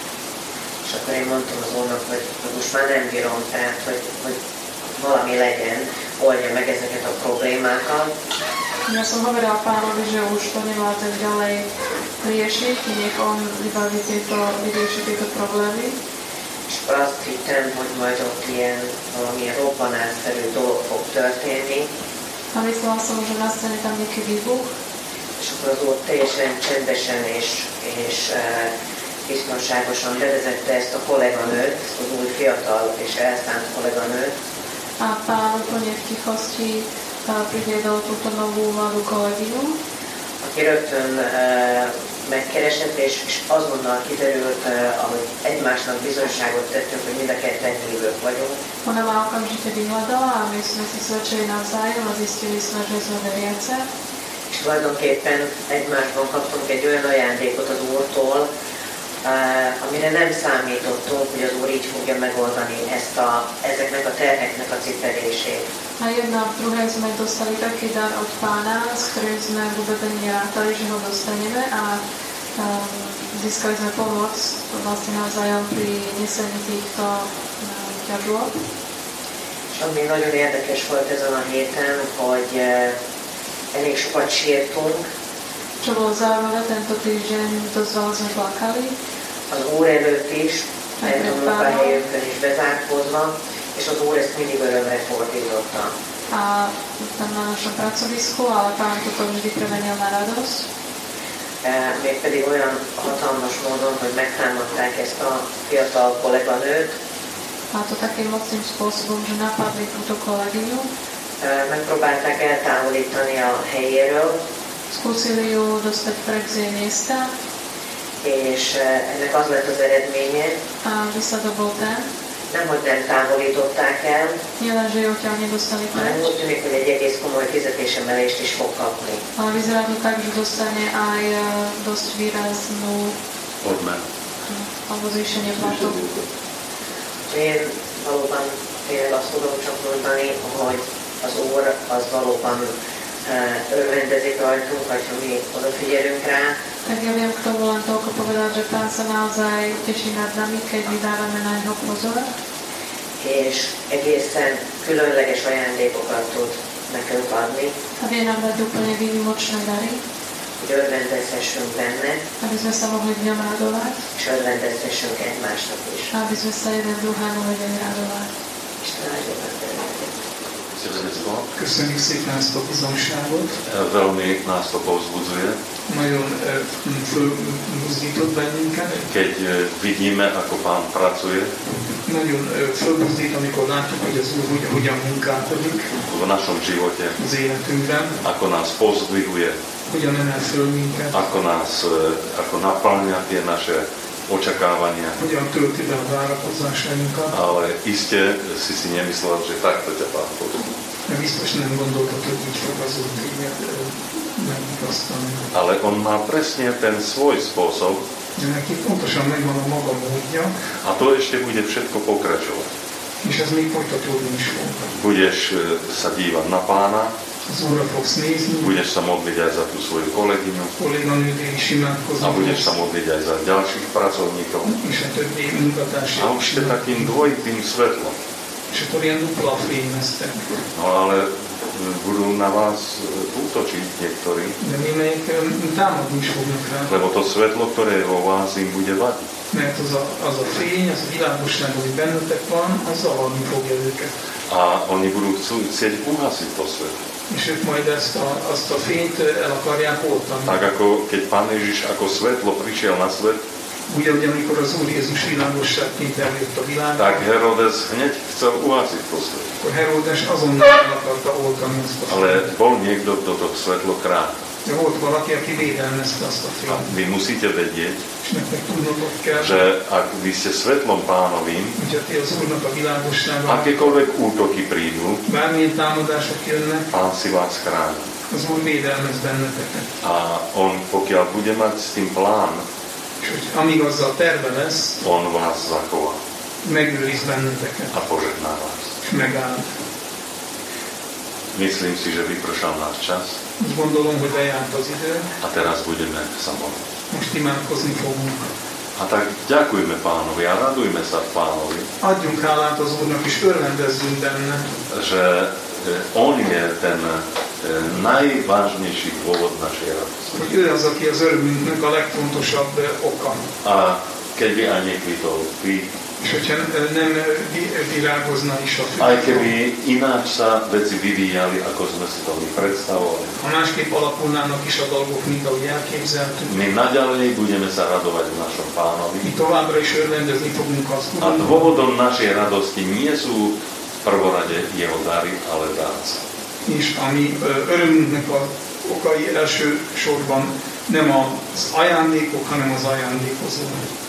És akkor én mondtam az Úrnak, hogy most már nem bírom, tehát hogy valami legyen, oldja meg ezeket a problémákat. Ja som hovorila Pánovi, že už to nemá tak ďalej riešiť, nech on vyrieši tieto problémy. És akkor azt hittem, hogy majd ott ilyen valamilyen robbanásszerű dolog fog történni. A myslela som, že nastane tam nejaký výbuch. És akkor az Úr teljesen csendesen és biztonságosan bevezette ezt a kolléganőt, az új fiatal és elszánt kolléganőt. A Pán úplne v tichosti priviedol túto novú mladú kolegyňu, aki rögtön megkeresett, és azonnal kiderült, ahogy egymásnak bizonyságot tettünk, hogy mind a ketten hívők vagyunk. Ona ma okamžite vyhľadala a my sme si svedčili navzájom a zistili sme, že sme veriace. És tulajdonképpen egymásban kaptunk egy olyan ajándékot az Úrtól, amire nem számítottunk, hogy az Úr így fogja megoldani ezeknek a terheknek a cipelését. A jedna v druhej sme dostali taký dar od Pána, s ktorým sme vôbec nerátali, že ho dostaneme a získali sme pomoc vlastne navzájom pri nesení týchto ťažôb. És ami nagyon érdekes volt ezen a héten, hogy elég sokat sírtunk. Čo bolo zaujímavé, tento týždeň dosť veľa sme plakali. Az Úr előtt is, mert a munkahelyünkön is bezárkózva, és az Úr ezt mindig örömre fordította. A tam na našom pracovisku, ale Pán toto vždy premenil na radosť. Mégpedig olyan hatalmas módon, hogy megtámadták ezt a fiatal kolléganőt. A to takým mocným spôsobom, že napadli túto kolegyňu. Megpróbálták eltávolítani a helyéről. Skúsili ju dostať preč z jej miesta. És ennek az lett az eredménye, a výsledok bol ten, nemhogy nem távolították el, nielen, že ju odtiaľ nedostali preč, hanem úgy tűnik, hogy egy egész komoly fizetésemelést is fog kapni. Ale vyzerá to tak, že dostane aj dosť výraznú odmenu alebo zvýšenie platu. Én valóban tényleg azt tudom csak mondani, hogy az Úr az valóban örvendezik rajtunk, hogyha mi odafigyelünk rá. Tak ja viem k tomu len toľko povedať, že Pán sa naozaj teší nad nami, keď vydávame na ňo pozor. És egészen különleges ajándékokat tud nekünk adni. A vie nám dať úplne výnimočné dary. Hogy örvendezhessünk benne. Aby sme sa mohli v ňom radovať. És örvendezhessünk egymásnak is. A aby sme sa jeden druhému vedeli radovať. Isten áldja meg bennünket. Köszönjük szépen ezt a bizonságot. Veľmi nás to povzbudzuje. Nagyon fölbuzdított bennünket. Keď vidíme, ako Pán pracuje. Nagyon fölbuzdít, amikor látjuk, hogy az Úr hogyan munkálkodik. V našom živote. Az életünkben. Ako nás povzdvihuje. Hogyan emel föl minket. Ako naplňa tie naše očakávania. Hogyan tölti be a várakozásainkat. Ale iste si nemyslel, že takto ťa Pán podobí. Biztos nem gondoltad, hogy így fog az Úr téged megvigasztani. Ale on má presne ten svoj spôsob. Neki pontosan megvan a maga módja. A to ešte bude všetko pokračovať. És ez még folytatódni is fog. Budeš sa dívať na Pána. Az Úrra fogsz nézni. Budeš sa modliť aj za tú svoju kolegyňu. Kolléganőnél is imádkozni. A budeš sa modliť aj za ďalších pracovníkov. És a többi munkatársi. A už je takým dvojitým svetlom. És akkor ilyen dupla fényeztek. No ale budú na vás útočiť niektorí. De némelyek támadni is fognak rá. Lebo to svetlo, ktoré je vo vás, im bude vadiť. Mert az a fény, az a világosság, ami bennetek van, az zavarni fogja őket. A oni budú chcieť uhasiť to svetlo. És ők majd azt a fényt el akarják oltani. Tak ako keď Pán Ježiš ako svetlo prišiel na svet, Ugye, amikor az Úr Jézus világosságként eljött a világba, tak Herodes hneď chcel uhasiť to svetlo. akkor Heródes azonnal el akarta oltani azt a fényt. Ale bol niekto, kto to svetlo král. De volt valaki, aki védelmezte azt a A fényt. vy musíte vedieť, És nektek tudnotok kell, že ak vy ste svetlom Pánovým, hogyha ti az Úrnak a világossága, akékoľvek útoky prídu, bármilyen támadások jönnek, Pán si vás chráni. az Úr védelmez benneteket. A on, pokiaľ bude mať s tým plán, És hogy amíg azzal terve lesz, on vás zachová megőriz benneteket, a požehná vás. és megáll. Myslím si, že vypršal náš čas Úgy gondolom, hogy lejárt az idő, a teraz budeme sa modliť. most imádkozni fogunk. A tak ďakujme Pánovi a radujme sa Pánovi, Adjunk hálát az Úrnak, és örvendezzünk benne, že on je ten najvážnejší dôvod našej radosti. hogy ő az, aki az örömünknek a legfontosabb oka. A keď by aj nekvitol kvík, És hogyha nem virágozna is a aj fű, keby ináč sa veci vyvíjali, ako sme si to my predstavovali, ha másképp alakulnának is a dolgok, mint ahogy elképzeltük, my naďalej budeme sa radovať v našom Pánovi. mi továbbra is örvendezni fogunk az A Úrnak, dôvodom našej radosti nie sú v prvorade jeho dary, ale dárca. és ami örömünknek az okai első sorban nem az ajándékok, hanem az ajándékozó.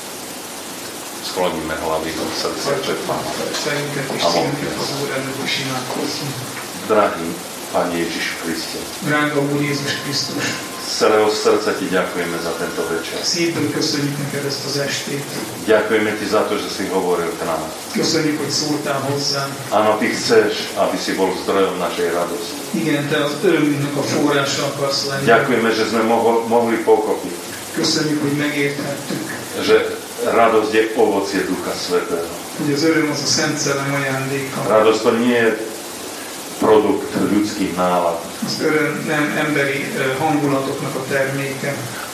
Skloníme hlavy do srdcia pred Pánom. Fejünket és szívünket az Úr előtt is imádkozzunk. Drahý Pán Ježiš Kriste, Drága Úr Jézus Krisztus, z celého srdca Ti ďakujeme za tento večer. szívből köszönjük neked ezt az estét. Ďakujeme Ti za to, že si hovoril k nám. Köszönjük, hogy szóltál hozzám. Áno, Ty chceš, aby si bol zdrojom našej radosti. Igen, te az örömünknek a forrása akarsz lenni. Ďakujeme, že sme mohli pochopiť, Köszönjük, hogy megérthettük, že radosť je ovocie Ducha Svätého. hogy az öröm az a Szent Szellem ajándéka. Radosť to nie je produkt ľudských nálad, Az öröm nem emberi hangulatoknak a terméke,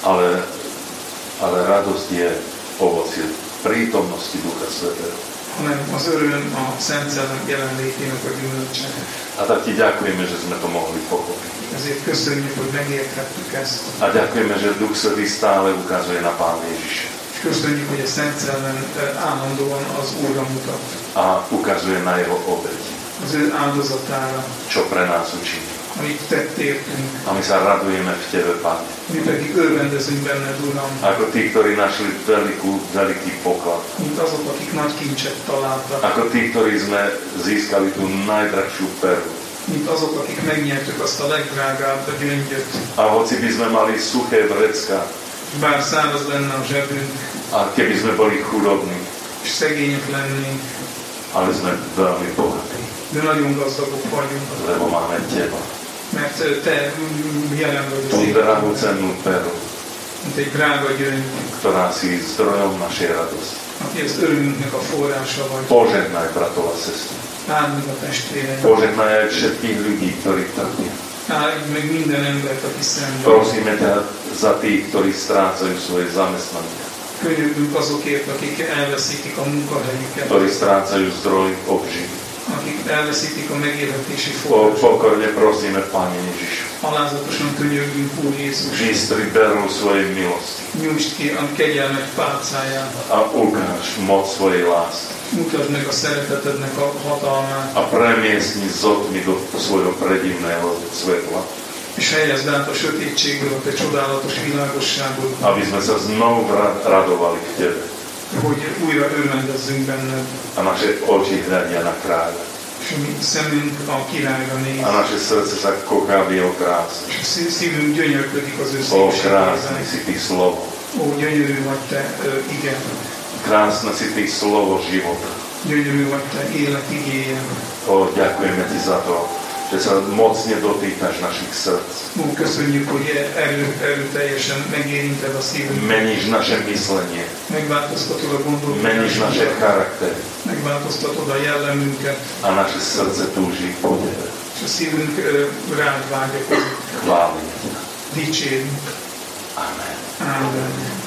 ale radosť je ovocie prítomnosti Ducha Svätého. hanem az öröm a Szent Szellem jelenlétének a gyümölcse. A tak Ti ďakujeme, že sme to mohli pochopiť. Ezért köszönjük, hogy megérthettük ezt. A ďakujeme, že Duch Svätý stále ukazuje na Pána Ježiša. És köszönjük, hogy a Szent Szellem állandóan az Úrra mutat. A ukazuje na jeho obeť, Az ő áldozatára, čo pre nás učinil. amit tett értünk. A my sa radujeme v Tebe, Pane. Mi pedig örvendezünk benned, Uram, Ako tí, ktorí našli veľký poklad. mint azok, akik nagy kincset találtak, Ako tí, ktorí sme získali tú najdrahšiu perlu. mint azok, akik megnyertük azt a legdrágább gyöngyöt, A hoci by sme mali suché vrecká, bár száraz lenne a zsebünk, a keby sme boli chudobní, és szegények lennénk, ale sme veľmi bohatí, de nagyon gazdagok vagyunk, lebo máme Teba. mert te jelen vagy az Tú életünkben, drahú cennú perlu, mint egy drága gyöngy, ktorá si zdrojom našej radosti. aki az örömünknek a forrása vagy. Požehnaj bratov a sestry. Áld meg a testvéreink, Požehnaj aj všetkých ľudí, ktorí trpia. áld meg minden embert, aki szenved. Prosíme ťa za tých, ktorí strácajú svoje zamestnania, Könyörgünk azokért, akik elveszítik a munkahelyüket, ktorí strácajú zdroj obživy. akik elveszítik a megélhetési forrást. Pokorne prosíme, Pane Ježišu, Alázatosan könyörgünk, Úr Jézus, vystri berú svojej milosti nyújtsd ki a kegyelmet pálcáját, a ukáž moc svojej lásky mutasd meg a szeretetednek a hatalmát, a premiestni zotmi do svojho predivného svetla, és helyezd át a sötétségből a te csodálatos világosságod, aby sme sa znovu radovali v Tebe hogy újra örvendezzünk benned, a naše oči hľadia na kráľa és a mi szemünk a királyra néz, a naše srdce sa koká v jeho kráse. és a szívünk gyönyörködik az ő O, krásny szépségében. si Ty slovo, Ó, gyönyörű vagy te, igen, krásne si Ty slovo života. gyönyörű vagy te, élet igéje. O, ďakujeme Ti za to, že sa mocne dotýkaš našich srdc. Ó, köszönjük, hogy erőteljesen megérinted a szívünket, Meníš naše myslenie, megváltoztatod a meníš naše gondolkodásunkat, charaktery megváltoztatod a jellemünket, a naše srdce túži po Tebe. és a szívünk rád vágyakozik. Chválime ťa. Dicsérjük. Amen. Amen.